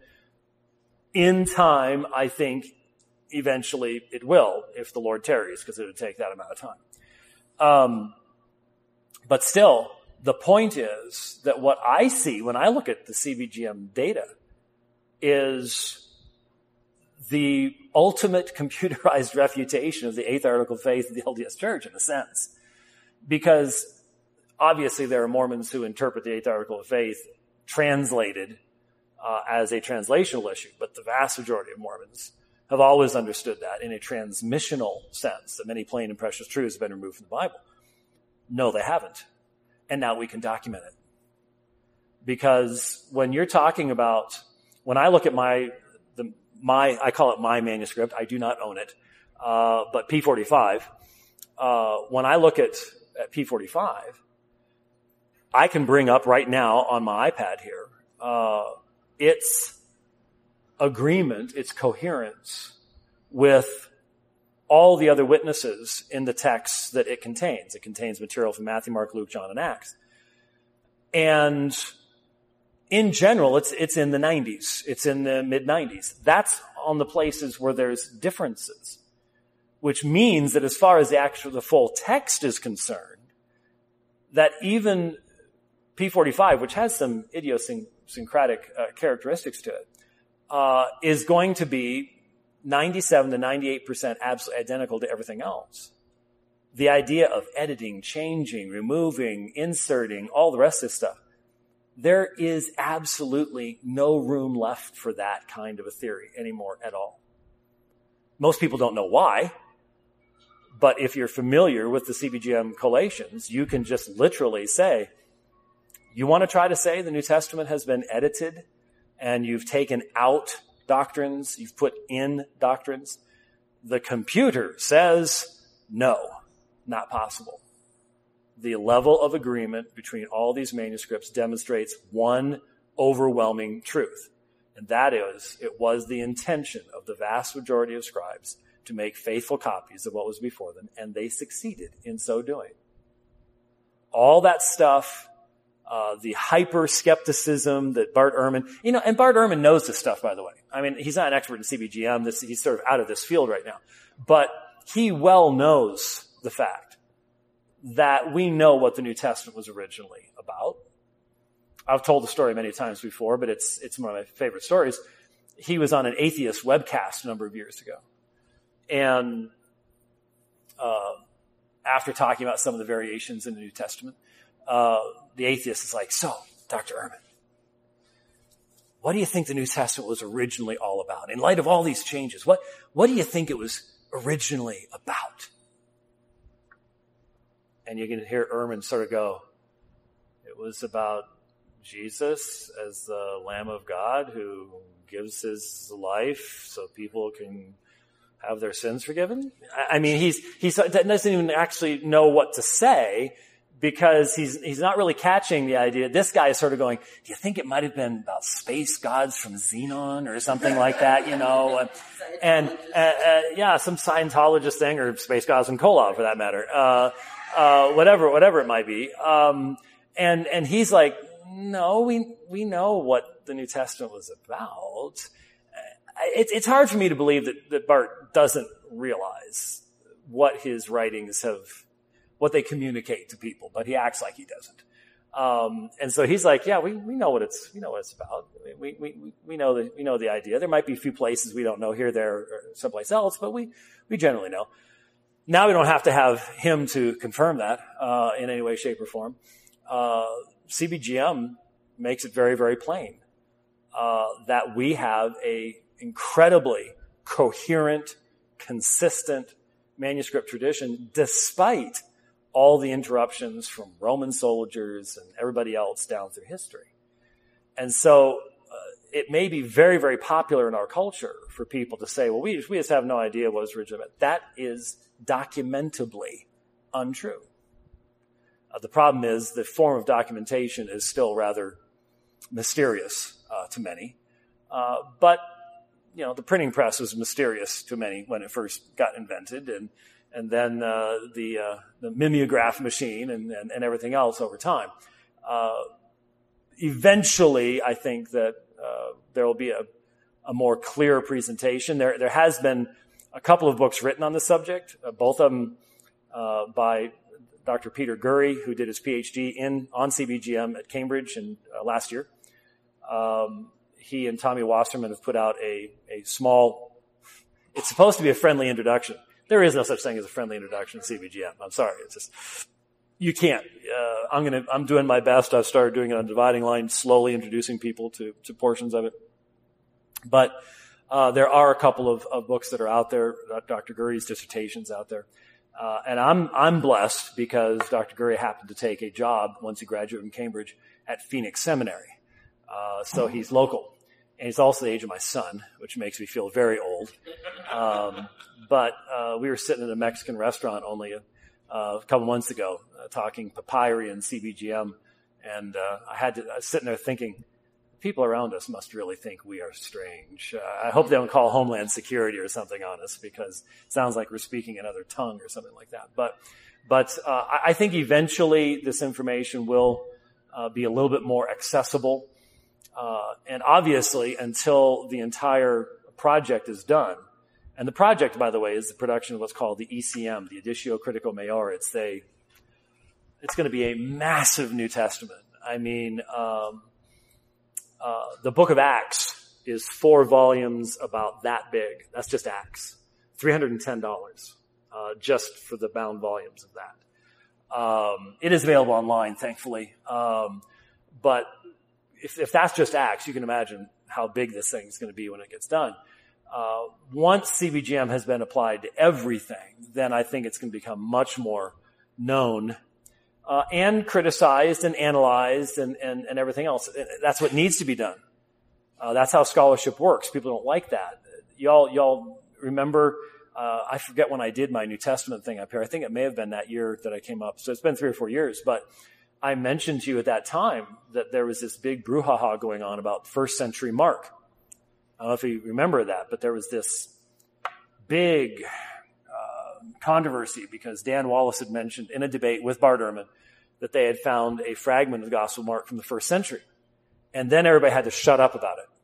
In time, I think eventually it will, if the Lord tarries, because it would take that amount of time. Um, but still, the point is that what I see when I look at the C B G M data is the ultimate computerized refutation of the eighth article of faith of the L D S Church, in a sense. Because obviously there are Mormons who interpret the eighth article of faith translated uh, as a translational issue, but the vast majority of Mormons have always understood that in a transmissional sense, that many plain and precious truths have been removed from the Bible. No, they haven't. And now we can document it. Because when you're talking about, when I look at my, the, my, I call it my manuscript, I do not own it, uh, but P forty-five, uh, when I look at, at P forty-five, I can bring up right now on my iPad here, uh, its agreement, its coherence with all the other witnesses in the texts that it contains. It contains material from Matthew, Mark, Luke, John, and Acts. And in general, it's it's in the nineties. It's in the mid nineties. That's on the places where there's differences, which means that as far as the actual, the full text is concerned, that even P forty-five, which has some idiosyncratic uh, characteristics to it, uh, is going to be ninety-seven to ninety-eight percent absolutely identical to everything else. The idea of editing, changing, removing, inserting, all the rest of this stuff, there is absolutely no room left for that kind of a theory anymore at all. Most people don't know why, but if you're familiar with the C B G M collations, you can just literally say, you want to try to say the New Testament has been edited and you've taken out doctrines, you've put in doctrines. The computer says, no, not possible. The level of agreement between all these manuscripts demonstrates one overwhelming truth. And that is, it was the intention of the vast majority of scribes to make faithful copies of what was before them, and they succeeded in so doing. All that stuff, Uh, the hyper-skepticism that Bart Ehrman, you know, and Bart Ehrman knows this stuff, by the way. I mean, he's not an expert in C B G M. This, he's sort of out of this field right now. But he well knows the fact that we know what the New Testament was originally about. I've told the story many times before, but it's, it's one of my favorite stories. He was on an atheist webcast a number of years ago. And, uh, after talking about some of the variations in the New Testament, uh, the atheist is like, so, Doctor Ehrman, what do you think the New Testament was originally all about? In light of all these changes, what, what do you think it was originally about? And you can hear Ehrman sort of go, it was about Jesus as the Lamb of God who gives his life so people can have their sins forgiven. I mean, he's, he's, doesn't even actually know what to say, because he's he's not really catching the idea. This guy is sort of going, do you think it might have been about space gods from Xenon or something like that, you know? And, uh, uh, yeah, some Scientologist thing, or space gods and Kolob for that matter. Uh, uh, whatever, whatever it might be. Um, and, and he's like, no, we, we know what the New Testament was about. It's, it's hard for me to believe that, that Bart doesn't realize what his writings have, what they communicate to people, but he acts like he doesn't. Um, and so he's like, yeah, we, we know what it's, we know what it's about. We, we, we know the, we know the idea. There might be a few places we don't know here, there, or someplace else, but we, we generally know. Now we don't have to have him to confirm that, uh, in any way, shape, or form. Uh, C B G M makes it very, very plain, uh, that we have a incredibly coherent, consistent manuscript tradition, despite all the interruptions from Roman soldiers and everybody else down through history. And so uh, it may be very, very popular in our culture for people to say, well, we, we just have no idea what was originally about. That is documentably untrue. Uh, the problem is the form of documentation is still rather mysterious uh, to many. Uh, but, you know, the printing press was mysterious to many when it first got invented, and and then uh, the uh, the mimeograph machine and, and, and everything else over time. Uh, eventually, I think that uh, there will be a, a more clear presentation. There there has been a couple of books written on the subject, uh, both of them uh, by Doctor Peter Gurry, who did his PhD in on C B G M at Cambridge in, uh, last year. Um, he and Tommy Wasserman have put out a, a small It's supposed to be a friendly introduction. There is no such thing as a friendly introduction to C B G M. I'm sorry. It's just, you can't. Uh, I'm going to, I'm doing my best. I've started doing it on Dividing Line, slowly introducing people to, to portions of it. But, uh, there are a couple of, of books that are out there. Doctor Gurry's dissertation's out there. Uh, and I'm, I'm blessed because Doctor Gurry happened to take a job once he graduated from Cambridge at Phoenix Seminary. Uh, so he's local. And he's also the age of my son, which makes me feel very old. Um, but, uh, we were sitting at a Mexican restaurant only a, uh, a couple months ago, uh, talking papyri and C B G M. And, uh, I had to, I was sitting there thinking, people around us must really think we are strange. Uh, I hope they don't call Homeland Security or something on us, because it sounds like we're speaking another tongue or something like that. But, but, uh, I think eventually this information will, uh, be a little bit more accessible. Uh, and obviously until the entire project is done, and the project, by the way, is the production of what's called the E C M, the Editio Critico Major. It's a, it's going to be a massive New Testament. I mean, um, uh, the book of Acts is four volumes about that big. That's just Acts. three hundred ten dollars, uh, just for the bound volumes of that. Um, it is available online, thankfully. Um, but if, if that's just Acts, you can imagine how big this thing is going to be when it gets done. Uh, once C B G M has been applied to everything, then I think it's going to become much more known, uh, and criticized and analyzed and, and, and everything else. That's what needs to be done. Uh, that's how scholarship works. People don't like that. Y'all, y'all remember, uh, I forget when I did my New Testament thing up here. I think it may have been that year that I came up. So it's been three or four years, but I mentioned to you at that time that there was this big brouhaha going on about first century Mark. I don't know if you remember that, but there was this big uh, controversy because Dan Wallace had mentioned in a debate with Bart Ehrman that they had found a fragment of the Gospel of Mark from the first century. And then everybody had to shut up about it.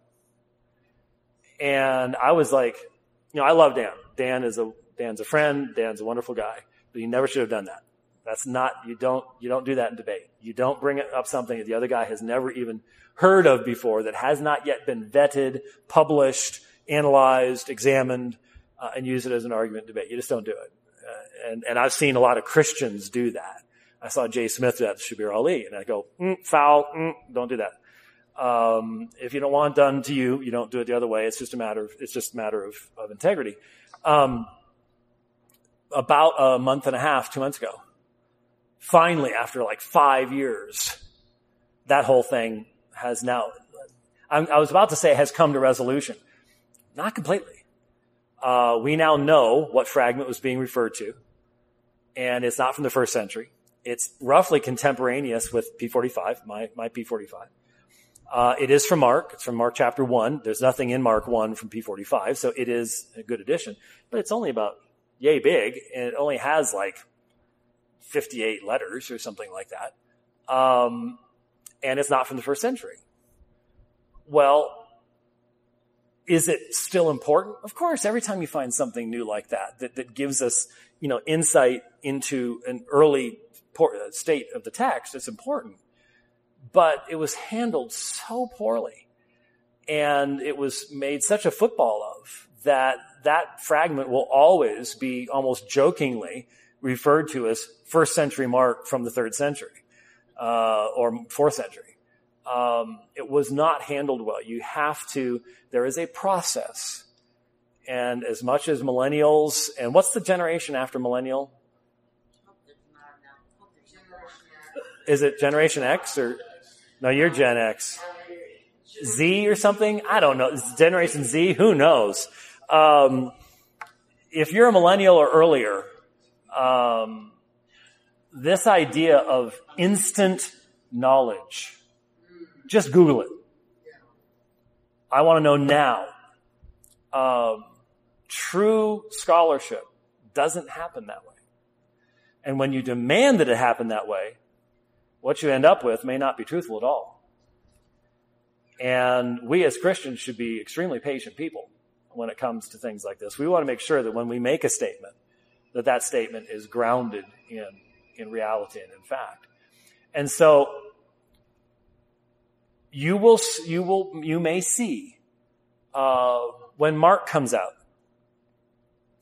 And I was like, you know, I love Dan. Dan is a, Dan's a friend. Dan's a wonderful guy, but he never should have done that. That's not, you don't, you don't do that in debate. You don't bring up something that the other guy has never even heard of before, that has not yet been vetted, published, analyzed, examined, uh, and use it as an argument in debate. You just don't do it. Uh, and, and I've seen a lot of Christians do that. I saw Jay Smith do that at Shabir Ali, and I go, mm, foul, mm, don't do that. Um, if you don't want it done to you, you don't do it the other way. It's just a matter of, it's just a matter of, of integrity. Um, about a month and a half, two months ago, finally, after like five years, that whole thing has now, I, I was about to say has come to resolution. Not completely. Uh, we now know what fragment was being referred to, and it's not from the first century. It's roughly contemporaneous with P forty-five, my, my P forty-five. Uh, it is from Mark. It's from Mark chapter one. There's nothing in Mark one from P forty-five, so it is a good addition. But it's only about yay big, and it only has like fifty-eight letters or something like that. Um, and it's not from the first century. Well, is it still important? Of course, every time you find something new like that, that, that gives us, you know, insight into an early state of the text, it's important. But it was handled so poorly, and it was made such a football of, that that fragment will always be almost jokingly referred to as first century Mark from the third century, uh, or fourth century. Um, it was not handled well. You have to, there is a process. And as much as millennials, and what's the generation after millennial? Is it Generation X or, no, you're Gen X. Z or something? I don't know. Generation Z? Who knows? Um, if you're a millennial or earlier, um, this idea of instant knowledge, just Google it. I want to know now. Um, true scholarship doesn't happen that way. And when you demand that it happen that way, what you end up with may not be truthful at all. And we as Christians should be extremely patient people when it comes to things like this. We want to make sure that when we make a statement, that that statement is grounded in, in reality and in fact. And so you will, you will, you may see, uh, when Mark comes out,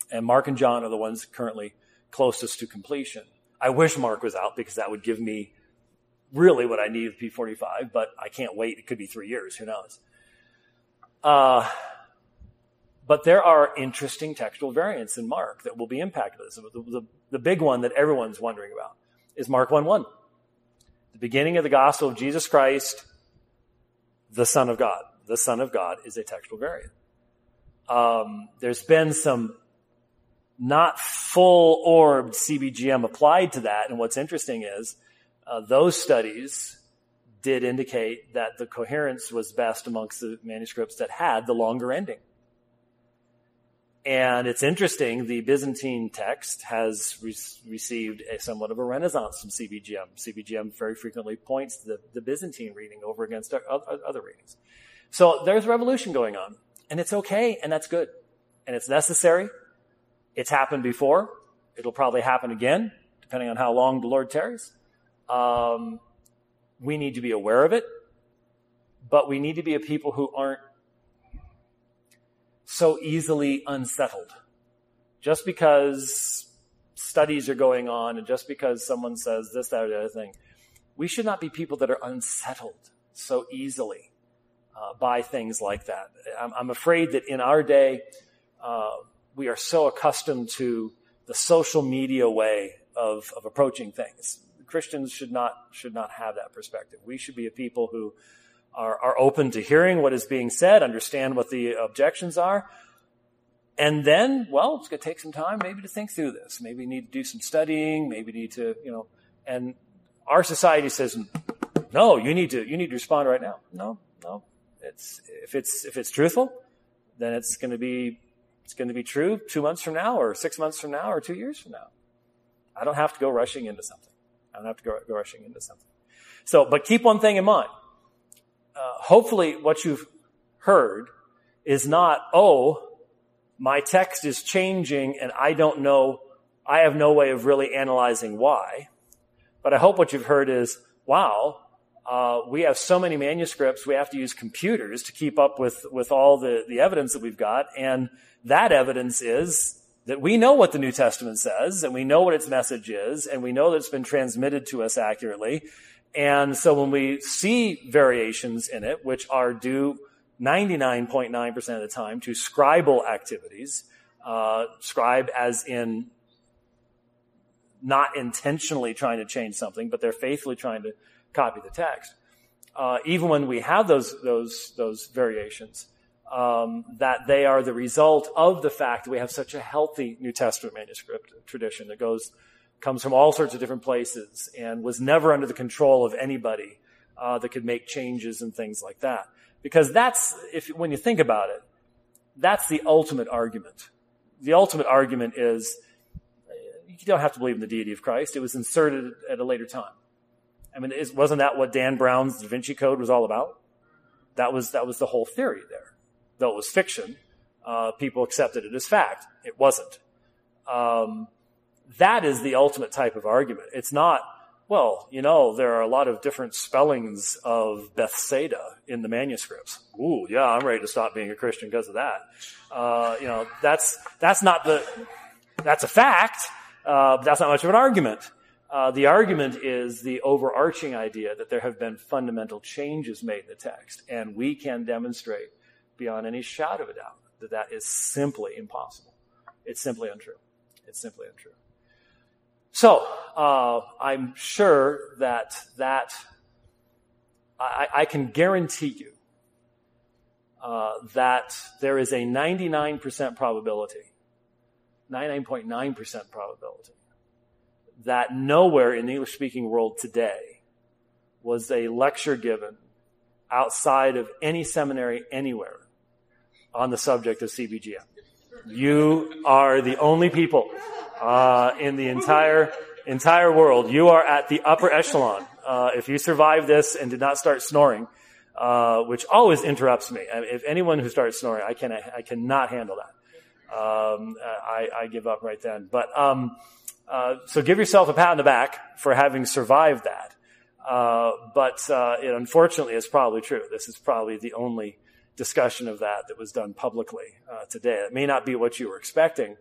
And Mark and John are the ones currently closest to completion. I wish Mark was out because that would give me really what I need with P forty-five, but I can't wait. It could be three years. Who knows? Uh, but there are interesting textual variants in Mark that will be impacted by this. The, the, the big one that everyone's wondering about is Mark one one. The beginning of the gospel of Jesus Christ, the Son of God. The Son of God is a textual variant. Um, there's been some not full-orbed C B G M applied to that, and what's interesting is uh, those studies did indicate that the coherence was best amongst the manuscripts that had the longer ending. And it's interesting, the Byzantine text has re- received a somewhat of a renaissance from C B G M. C B G M very frequently points to the, the Byzantine reading over against other readings. So there's a revolution going on, and it's okay, and that's good. And it's necessary. It's happened before. It'll probably happen again, depending on how long the Lord tarries. Um, we need to be aware of it, but we need to be a people who aren't so easily unsettled. Just because studies are going on and just because someone says this, that, or the other thing, we should not be people that are unsettled so easily uh, by things like that. I'm, I'm afraid that in our day, uh, we are so accustomed to the social media way of, of approaching things. Christians should not should not have that perspective. We should be a people who are, are open to hearing what is being said, understand what the objections are, and then, well, it's going to take some time maybe to think through this. Maybe you need to do some studying. Maybe you need to, you know, and our society says, no, you need to you need to respond right now. No, no, it's if it's if it's truthful, then it's going to be it's going to be true two months from now, or six months from now, or two years from now. I don't have to go rushing into something. I don't have to go, go rushing into something. So, but keep one thing in mind. Uh, hopefully what you've heard is not, oh, my text is changing and I don't know, I have no way of really analyzing why. But I hope what you've heard is, wow, uh, we have so many manuscripts, we have to use computers to keep up with, with all the, the evidence that we've got. And that evidence is that we know what the New Testament says, and we know what its message is, and we know that it's been transmitted to us accurately. And so when we see variations in it, which are due ninety-nine point nine percent of the time to scribal activities, uh, scribe as in not intentionally trying to change something, but they're faithfully trying to copy the text. Uh, even when we have those, those, those variations, Um, that they are the result of the fact that we have such a healthy New Testament manuscript tradition that goes, comes from all sorts of different places and was never under the control of anybody uh, that could make changes and things like that. Because that's, if when you think about it, that's the ultimate argument. The ultimate argument is you don't have to believe in the deity of Christ. It was inserted at a later time. I mean, is, wasn't that what Dan Brown's Da Vinci Code was all about? That was that was the whole theory there. Though it was fiction, uh, people accepted it as fact. It wasn't. Um, that is the ultimate type of argument. It's not, well, you know, there are a lot of different spellings of Bethsaida in the manuscripts. Ooh, yeah, I'm ready to stop being a Christian because of that. Uh, you know, that's that's not the, that's a fact, uh, but that's not much of an argument. Uh, the argument is the overarching idea that there have been fundamental changes made in the text, and we can demonstrate beyond any shadow of a doubt that that is simply impossible. It's simply untrue. It's simply untrue. So, uh, I'm sure that that, I, I can guarantee you uh, that there is a ninety-nine percent probability, ninety-nine point nine percent probability, that nowhere in the English-speaking world today was a lecture given outside of any seminary anywhere on the subject of C B G M. You are the only people uh, in the entire entire world. You are at the upper echelon. Uh, if you survive this and did not start snoring, uh, which always interrupts me. I mean, if anyone who starts snoring, I can I cannot handle that. Um, I, I give up right then. But um, uh, so give yourself a pat on the back for having survived that. Uh, but uh, it unfortunately is probably true. This is probably the only discussion of that that was done publicly uh, today. It may not be what you were expecting,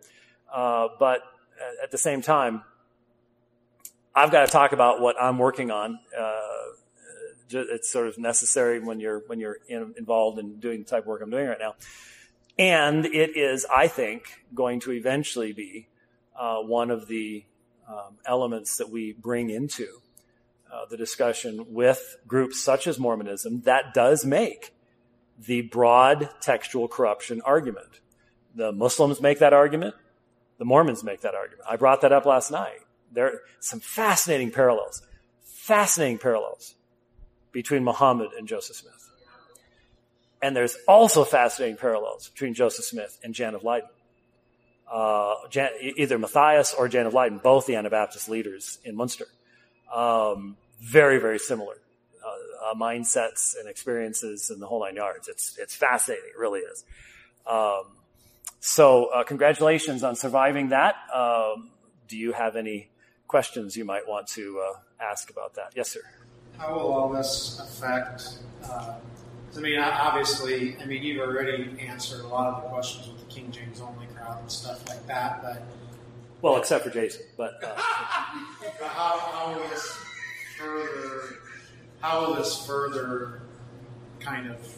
Uh, but at the same time, I've got to talk about what I'm working on. Uh, it's sort of necessary when you're when you're in, involved in doing the type of work I'm doing right now. And it is, I think, going to eventually be uh, one of the um, elements that we bring into uh, the discussion with groups such as Mormonism that does make the broad textual corruption argument. The Muslims make that argument. The Mormons make that argument. I brought that up last night. There are some fascinating parallels, fascinating parallels between Muhammad and Joseph Smith. And there's also fascinating parallels between Joseph Smith and Jan of Leiden. Uh, Jan, either Matthias or Jan of Leiden, both the Anabaptist leaders in Munster. Um, very, very similar uh, uh, mindsets and experiences and the whole nine yards. It's it's fascinating. It really is. Um, so uh, congratulations on surviving that. Um, do you have any questions you might want to uh, ask about that? Yes, sir. How will all this affect... Uh, I mean, obviously, I mean, you've already answered a lot of the questions with the King James only crowd and stuff like that, but... Well, except for Jason, but... Uh, but how, how will this further... How will this further kind of,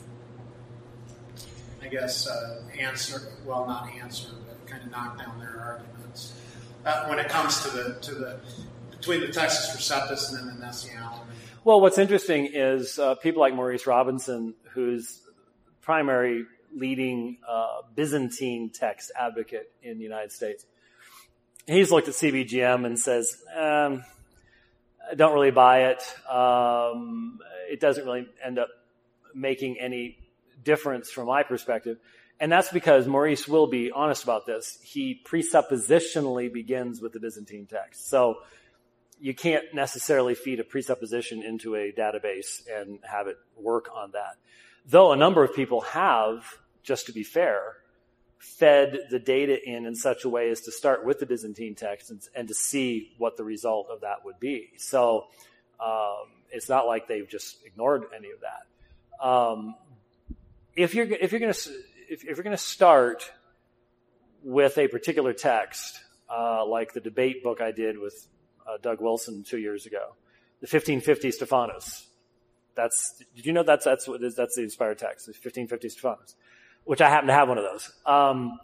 I guess, uh, answer... Well, not answer, but kind of knock down their arguments uh, when it comes to the... to the between the Textus Receptus and then the Nescialum? Well, what's interesting is uh, people like Maurice Robinson, who's primary leading uh, Byzantine text advocate in the United States. He's looked at C B G M and says, um, I don't really buy it. Um, it doesn't really end up making any difference from my perspective. And that's because Maurice will be honest about this. He presuppositionally begins with the Byzantine text. So you can't necessarily feed a presupposition into a database and have it work on that. Though a number of people have, just to be fair, fed the data in in such a way as to start with the Byzantine text and, and to see what the result of that would be. So um, it's not like they've just ignored any of that. Um, if you're if you're going to if, if you're going to start with a particular text, uh, like the debate book I did with Uh, Doug Wilson two years ago, the fifteen fifty Stephanus. That's did you know that's that's what is, that's the inspired text, the fifteen fifty Stephanus, which I happen to have one of those. Um,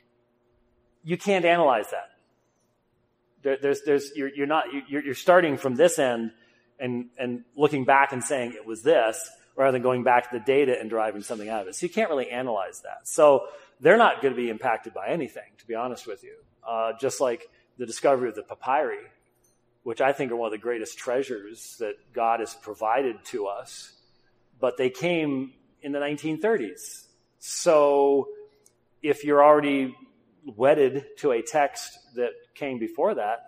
you can't analyze that. There, there's there's you're, you're not you're, you're starting from this end and and looking back and saying it was this rather than going back to the data and deriving something out of it. So you can't really analyze that. So they're not going to be impacted by anything, to be honest with you. Uh, just like the discovery of the papyri, which I think are one of the greatest treasures that God has provided to us, but they came in the nineteen thirties. So if you're already wedded to a text that came before that,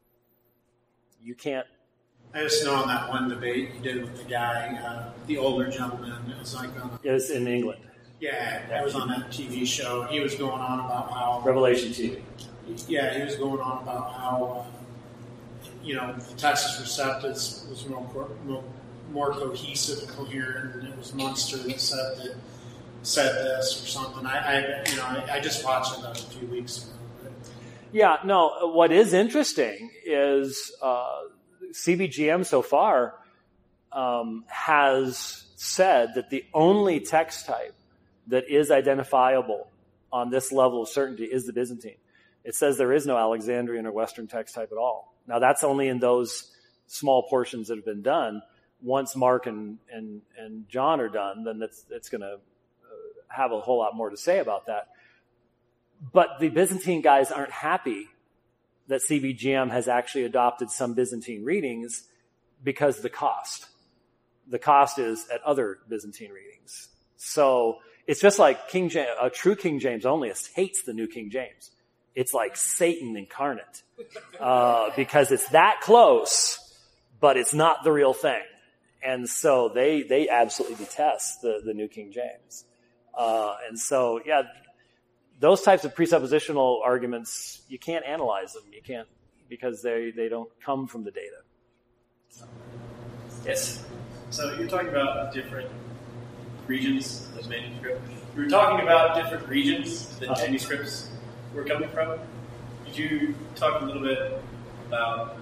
you can't. I just know on that one debate you did with the guy, uh, the older gentleman, it was like on, it was in England. Yeah, it was on that T V show. He was going on about how Revelation T V. Yeah, he was going on about how. Uh, You know, the Textus Receptus was more, more more cohesive and coherent, and it was Munster that said that said this or something. I, I you know, I, I just watched it a few weeks ago. But. Yeah, no. What is interesting is uh, C B G M so far um, has said that the only text type that is identifiable on this level of certainty is the Byzantine. It says there is no Alexandrian or Western text type at all. Now, that's only in those small portions that have been done. Once Mark and, and, and John are done, then it's, it's going to have a whole lot more to say about that. But the Byzantine guys aren't happy that C B G M has actually adopted some Byzantine readings because of the cost. The cost is at other Byzantine readings. So it's just like King James, a true King James onlyist hates the New King James. It's like Satan incarnate, uh, because it's that close, but it's not the real thing. And so they, they absolutely detest the, the New King James. Uh, and so, yeah, those types of presuppositional arguments, you can't analyze them. You can't, because they, they don't come from the data. So. Yes. So you're talking about different regions of manuscript. You were talking about different regions that manuscripts were coming from. could you talk a little bit about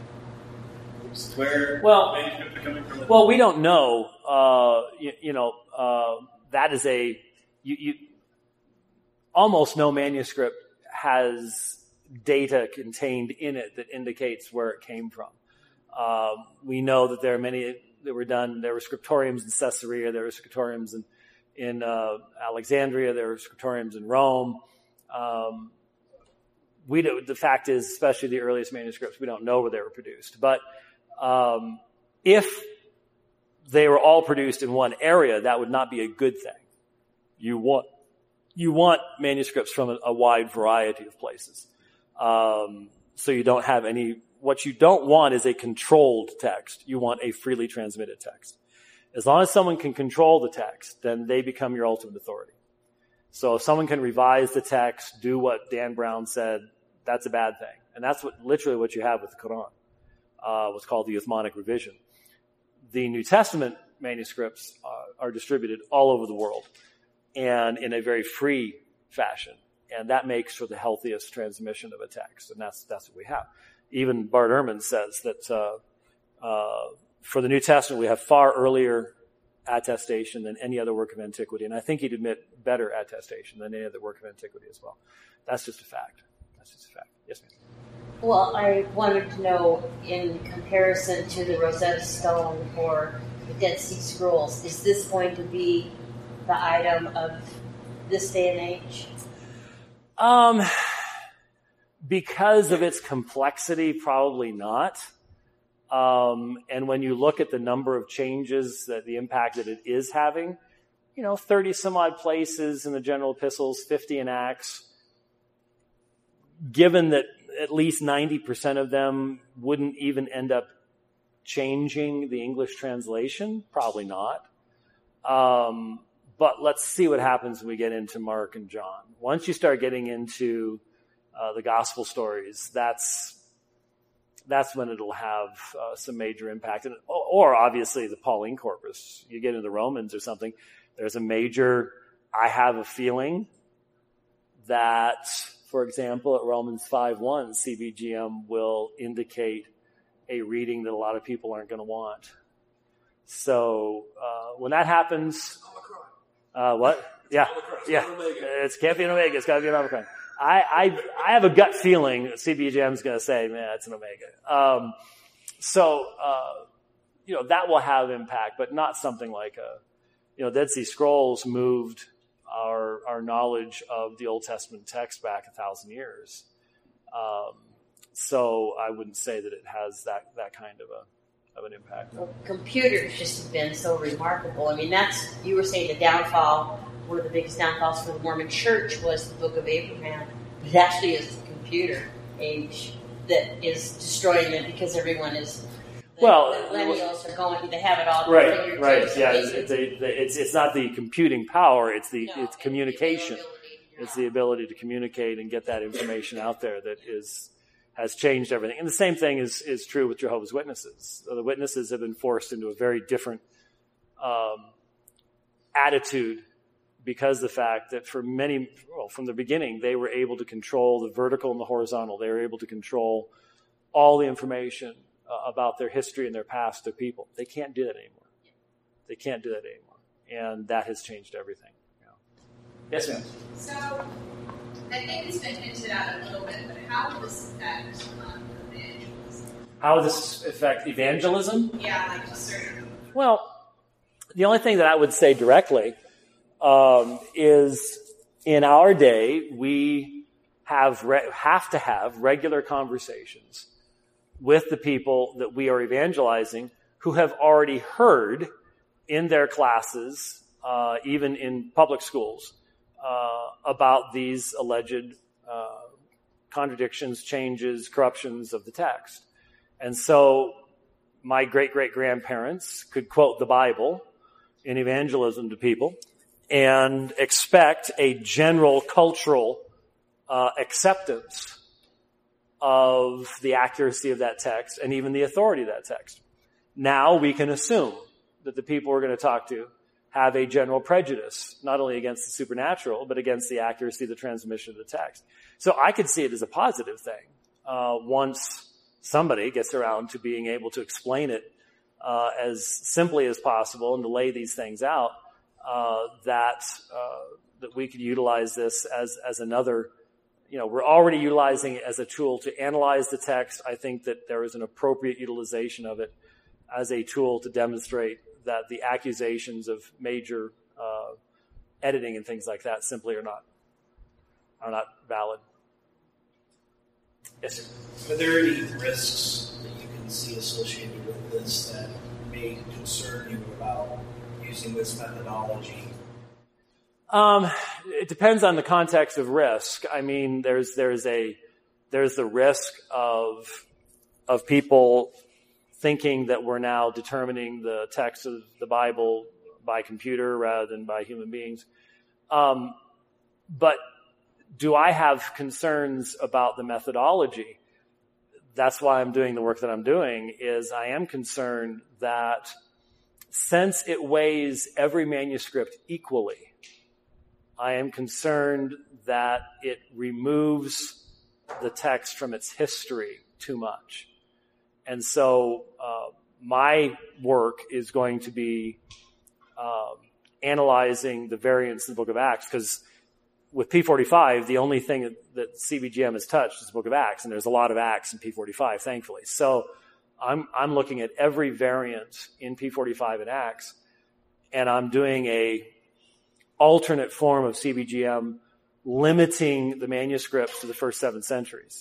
where well, manuscripts are coming from? Well, we don't know. Uh, you, you know, uh, that is a you, you. Almost no manuscript has data contained in it that indicates where it came from. Uh, we know that there are many that were done. There were scriptoriums in Caesarea. There were scriptoriums in in uh, Alexandria. There were scriptoriums in Rome. Um, we do, the fact is, especially the earliest manuscripts, we don't know where they were produced. But um, if they were all produced in one area, that would not be a good thing. You want you want manuscripts from a, a wide variety of places, um, so you don't have any. What you don't want is a controlled text. You want a freely transmitted text. As long as someone can control the text, then they become your ultimate authority. So if someone can revise the text, do what Dan Brown said, that's a bad thing. And that's what literally what you have with the Quran, uh, what's called the Uthmanic revision. The New Testament manuscripts uh, are distributed all over the world and in a very free fashion. And that makes for the healthiest transmission of a text. And that's that's what we have. Even Bart Ehrman says that uh, uh, for the New Testament, we have far earlier attestation than any other work of antiquity. And I think he'd admit better attestation than any other work of antiquity as well. That's just a fact. That's just a fact. Yes, ma'am. Well, I wanted to know, in comparison to the Rosetta Stone or the Dead Sea Scrolls, is this going to be the item of this day and age? Um, because of its complexity, probably not. Um, and when you look at the number of changes, that the impact that it is having, you know, thirty some odd places in the general epistles, fifty in Acts, given that at least ninety percent of them wouldn't even end up changing the English translation, probably not. Um, but let's see what happens when we get into Mark and John. Once you start getting into uh, the gospel stories, that's that's when it'll have uh, some major impact. And, or obviously the Pauline corpus. You get into the Romans or something, there's a major, I have a feeling that, for example, at Romans five one, C B G M will indicate a reading that a lot of people aren't going to want. So uh, when that happens, uh, what? Yeah, yeah, it can't be an omega. It's got to be an omicron. I, I, I have a gut feeling that C B G M is going to say, man, it's an omega. Um, so, uh, you know, that will have impact, but not something like a, you know, Dead Sea Scrolls moved our, our knowledge of the Old Testament text back a thousand years. Um, so I wouldn't say that it has that, that kind of a, of an impact. Well, computers just have been so remarkable. I mean, that's, you were saying the downfall, one of the biggest downfalls for the Mormon Church was the Book of Abraham. It actually is the computer age that is destroying it because everyone is, the, well, the millennials are going, they have it all. Right, right, yeah. It's, it's, a, it's, it's not the computing power, it's the no, it's communication. The it's the ability to communicate and get that information out there that is has changed everything. And the same thing is, is true with Jehovah's Witnesses. The witnesses have been forced into a very different um, attitude because of the fact that for many, well, from the beginning, they were able to control the vertical and the horizontal. They were able to control all the information uh, about their history and their past to people. They can't do that anymore. They can't do that anymore. And that has changed everything. Yeah. Yes, ma'am. So, I think it's been hinted at a little bit, but how will this affect um, evangelism? How will this affect evangelism? Yeah, like just certain. Well, the only thing that I would say directly Um, is in our day, we have re- have to have regular conversations with the people that we are evangelizing who have already heard in their classes, uh, even in public schools, uh, about these alleged uh, contradictions, changes, corruptions of the text. And so my great-great-grandparents could quote the Bible in evangelism to people and expect a general cultural uh, acceptance of the accuracy of that text and even the authority of that text. Now we can assume that the people we're going to talk to have a general prejudice, not only against the supernatural, but against the accuracy of the transmission of the text. So I could see it as a positive thing uh, once somebody gets around to being able to explain it uh, as simply as possible and to lay these things out, uh, that uh, that we could utilize this as as another. You know, we're already utilizing it as a tool to analyze the text. I think that there is an appropriate utilization of it as a tool to demonstrate that the accusations of major uh, editing and things like that simply are not are not valid. Yes, sir. Are there any risks that you can see associated with this that may concern you about using this methodology? Um, it depends on the context of risk. I mean, there's there's a there's the risk of of people thinking that we're now determining the text of the Bible by computer rather than by human beings. Um, but do I have concerns about the methodology? That's why I'm doing the work that I'm doing, is I am concerned that since it weighs every manuscript equally, I am concerned that it removes the text from its history too much. And so uh, my work is going to be um, analyzing the variants in the book of Acts, because with P forty-five, the only thing that, that C B G M has touched is the book of Acts, and there's a lot of Acts in P forty-five, thankfully. So I'm, I'm looking at every variant in P forty-five and Acts, and I'm doing a alternate form of C B G M, limiting the manuscripts to the first seven centuries.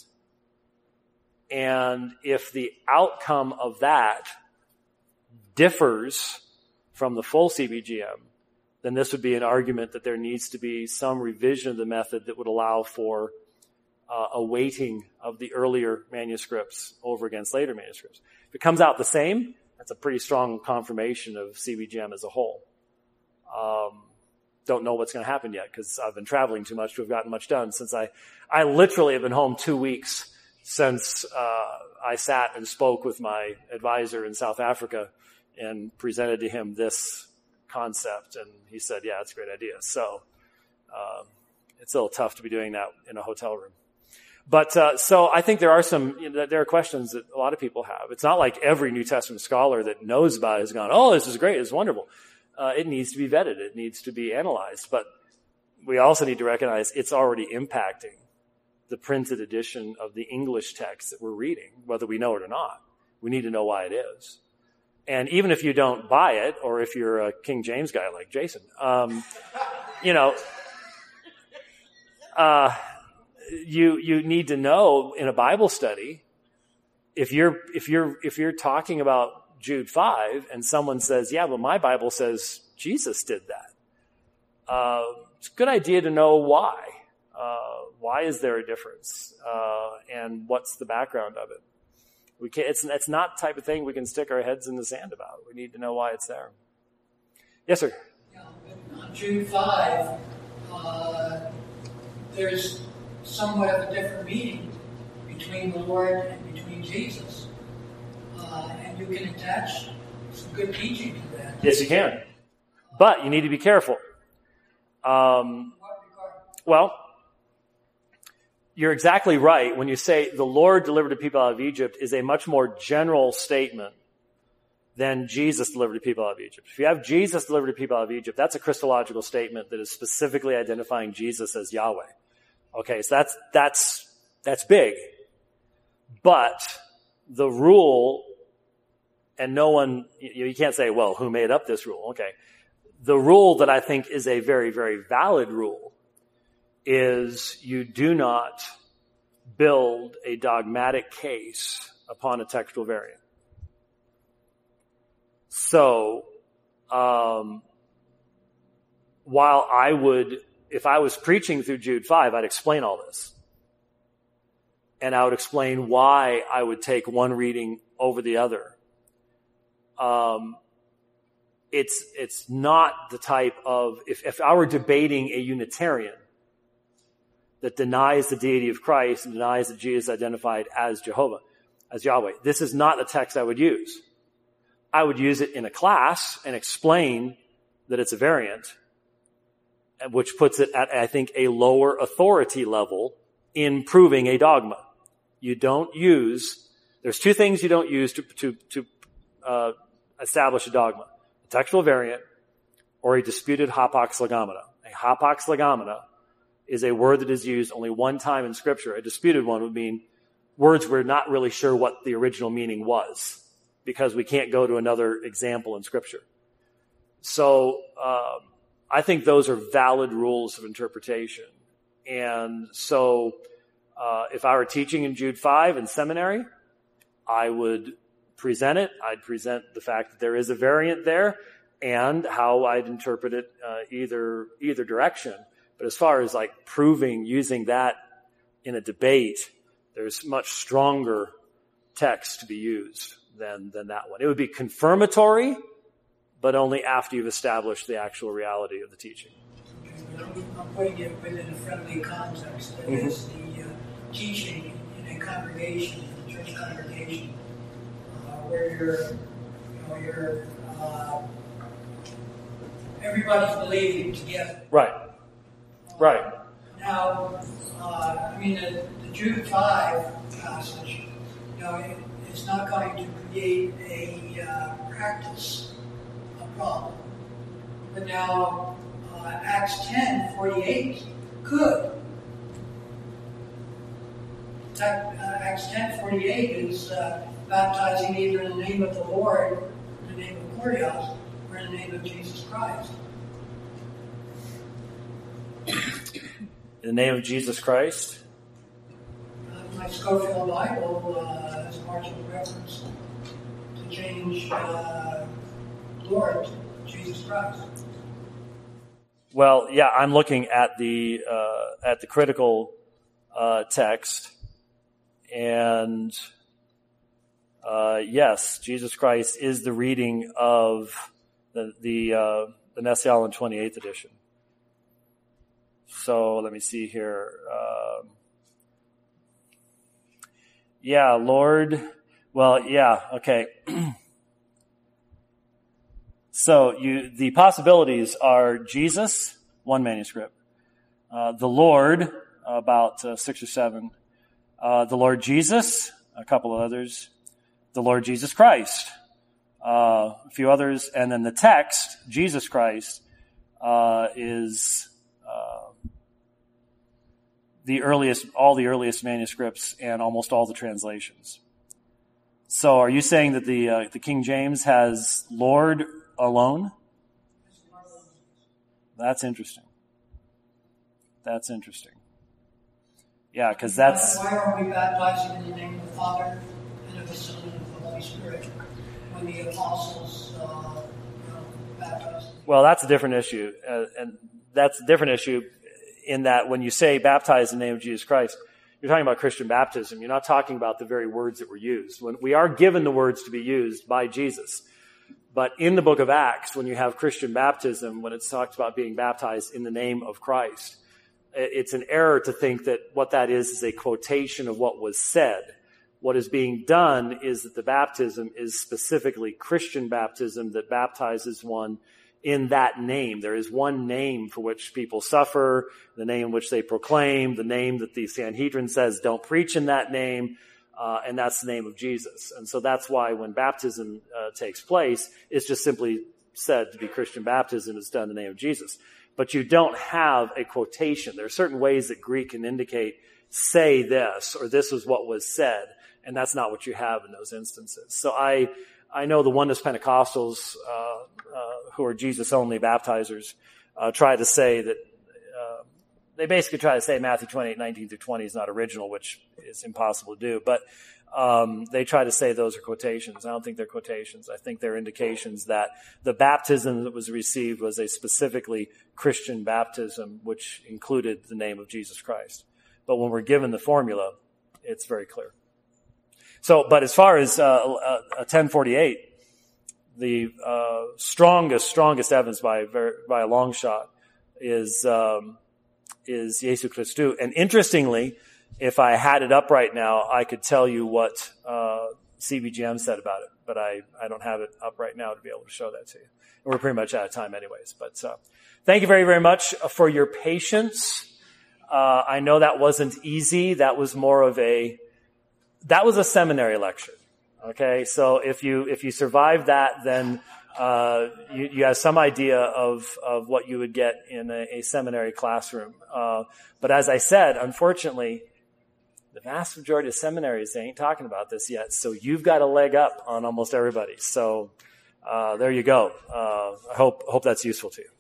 And if the outcome of that differs from the full C B G M, then this would be an argument that there needs to be some revision of the method that would allow for uh, a weighting of the earlier manuscripts over against later manuscripts. If it comes out the same, that's a pretty strong confirmation of C B G M as a whole. Um, Don't know what's going to happen yet because I've been traveling too much to have gotten much done. Since I, I literally have been home two weeks since uh, I sat and spoke with my advisor in South Africa and presented to him this concept, and he said, "Yeah, it's a great idea." So uh, it's a little tough to be doing that in a hotel room. But uh, so I think there are some, you know, there are questions that a lot of people have. It's not like every New Testament scholar that knows about it has gone, "Oh, this is great, it's wonderful." Uh, it needs to be vetted. It needs to be analyzed. But we also need to recognize it's already impacting the printed edition of the English text that we're reading, whether we know it or not. We need to know why it is. And even if you don't buy it, or if you're a King James guy like Jason, um, you know, uh, you you need to know in a Bible study, if you're if you're if you're talking about Jude five, and someone says, "Yeah, but my Bible says Jesus did that." Uh, it's a good idea to know why. Uh, why is there a difference? Uh, and what's the background of it? We can't, it's, it's not the type of thing we can stick our heads in the sand about. We need to know why it's there. Yes, sir? Yeah, on Jude five, uh, there's somewhat of a different meaning between the Lord and between Jesus. Uh, and you can attach some good teaching to that. Yes, you can. But you need to be careful. Um, well, you're exactly right when you say the Lord delivered the people out of Egypt is a much more general statement than Jesus delivered the people out of Egypt. If you have Jesus delivered the people out of Egypt, that's a Christological statement that is specifically identifying Jesus as Yahweh. Okay, so that's that's that's big. But the rule, and no one, you, you can't say, well, who made up this rule? Okay. The rule that I think is a very, very valid rule is you do not build a dogmatic case upon a textual variant. So, um, while I would, if I was preaching through Jude five, I'd explain all this. And I would explain why I would take one reading over the other. Um, it's, it's not the type of, if, if I were debating a Unitarian that denies the deity of Christ and denies that Jesus is identified as Jehovah, as Yahweh, this is not the text I would use. I would use it in a class and explain that it's a variant, which puts it at, I think, a lower authority level in proving a dogma. You don't use, there's two things you don't use to, to, to uh, establish a dogma. A textual variant or a disputed hapax legomena. A hapax legomena is a word that is used only one time in Scripture. A disputed one would mean words we're not really sure what the original meaning was because we can't go to another example in Scripture. So um, I think those are valid rules of interpretation. And so uh, if I were teaching in Jude five in seminary, I would present it. I'd present the fact that there is a variant there and how I'd interpret it uh, either either direction. But as far as like proving using that in a debate, there's much stronger text to be used than, than that one. It would be confirmatory, but only after you've established the actual reality of the teaching. Okay, I'm putting it within a friendly context. That Mm-hmm. is the uh, teaching in a congregation, a church congregation, uh, where you're, you know, you're, uh, everybody's believing together. Right. Right. Now, uh, I mean, the, the Jude five passage, you know, it, it's not going to create a uh, practice, a problem. But now, uh, Acts ten forty-eight could. That, uh, Acts ten forty-eight is uh, baptizing either in the name of the Lord, in the name of Kurios, or in the name of Jesus Christ. In the name of Jesus Christ. Uh, my Scofield Bible uh, has a marginal reference to change uh, Lord to Jesus Christ. Well, yeah, I'm looking at the uh, at the critical uh, text, and uh, yes, Jesus Christ is the reading of the the uh, the Nestle-Aland twenty-eighth edition. So let me see here. Um, yeah, Lord. Well, yeah, okay. So you, the possibilities are Jesus, one manuscript, uh, the Lord, about uh, six or seven, uh, the Lord Jesus, a couple of others, the Lord Jesus Christ, uh, a few others, and then the text, Jesus Christ, uh, is uh, the earliest, all the earliest manuscripts and almost all the translations. So, are you saying that the uh, the King James has Lord alone? That's interesting. That's interesting. Yeah, because that's... Why are we baptizing in the name of the Father and of the Son and of the Holy Spirit when the apostles uh, you know, baptized? Well, that's a different issue. Uh, and that's a different issue in that when you say baptize in the name of Jesus Christ, you're talking about Christian baptism. You're not talking about the very words that were used. When we are given the words to be used by Jesus. But in the book of Acts, when you have Christian baptism, when it's talked about being baptized in the name of Christ, it's an error to think that what that is is a quotation of what was said. What is being done is that the baptism is specifically Christian baptism that baptizes one in that name. There is one name for which people suffer, the name which they proclaim, the name that the Sanhedrin says don't preach in that name. Uh, and that's the name of Jesus. And so that's why when baptism uh, takes place, it's just simply said to be Christian baptism is done in the name of Jesus. But you don't have a quotation. There are certain ways that Greek can indicate, say this, or this is what was said. And that's not what you have in those instances. So I I know the Oneness Pentecostals, uh, uh, who are Jesus-only baptizers, uh, try to say that uh, they basically try to say Matthew twenty-eight, nineteen through twenty is not original, which is impossible to do. But um, they try to say those are quotations. I don't think they're quotations. I think they're indications that the baptism that was received was a specifically Christian baptism, which included the name of Jesus Christ. But when we're given the formula, it's very clear. So, but as far as uh, uh, ten forty-eight, the uh, strongest, strongest evidence by very, by a long shot is um, is Jesu Christou. And interestingly, if I had it up right now, I could tell you what uh, C B G M said about it. but I, I don't have it up right now to be able to show that to you. And we're pretty much out of time anyways. But uh, thank you very, very much for your patience. Uh, I know that wasn't easy. That was more of a, that was a seminary lecture. Okay, so if you if you survive that, then uh, you, you have some idea of of what you would get in a, a seminary classroom. Uh, but as I said, unfortunately, the vast majority of seminaries, they ain't talking about this yet. So you've got a leg up on almost everybody. So uh, there you go. Uh, I hope hope that's useful to you.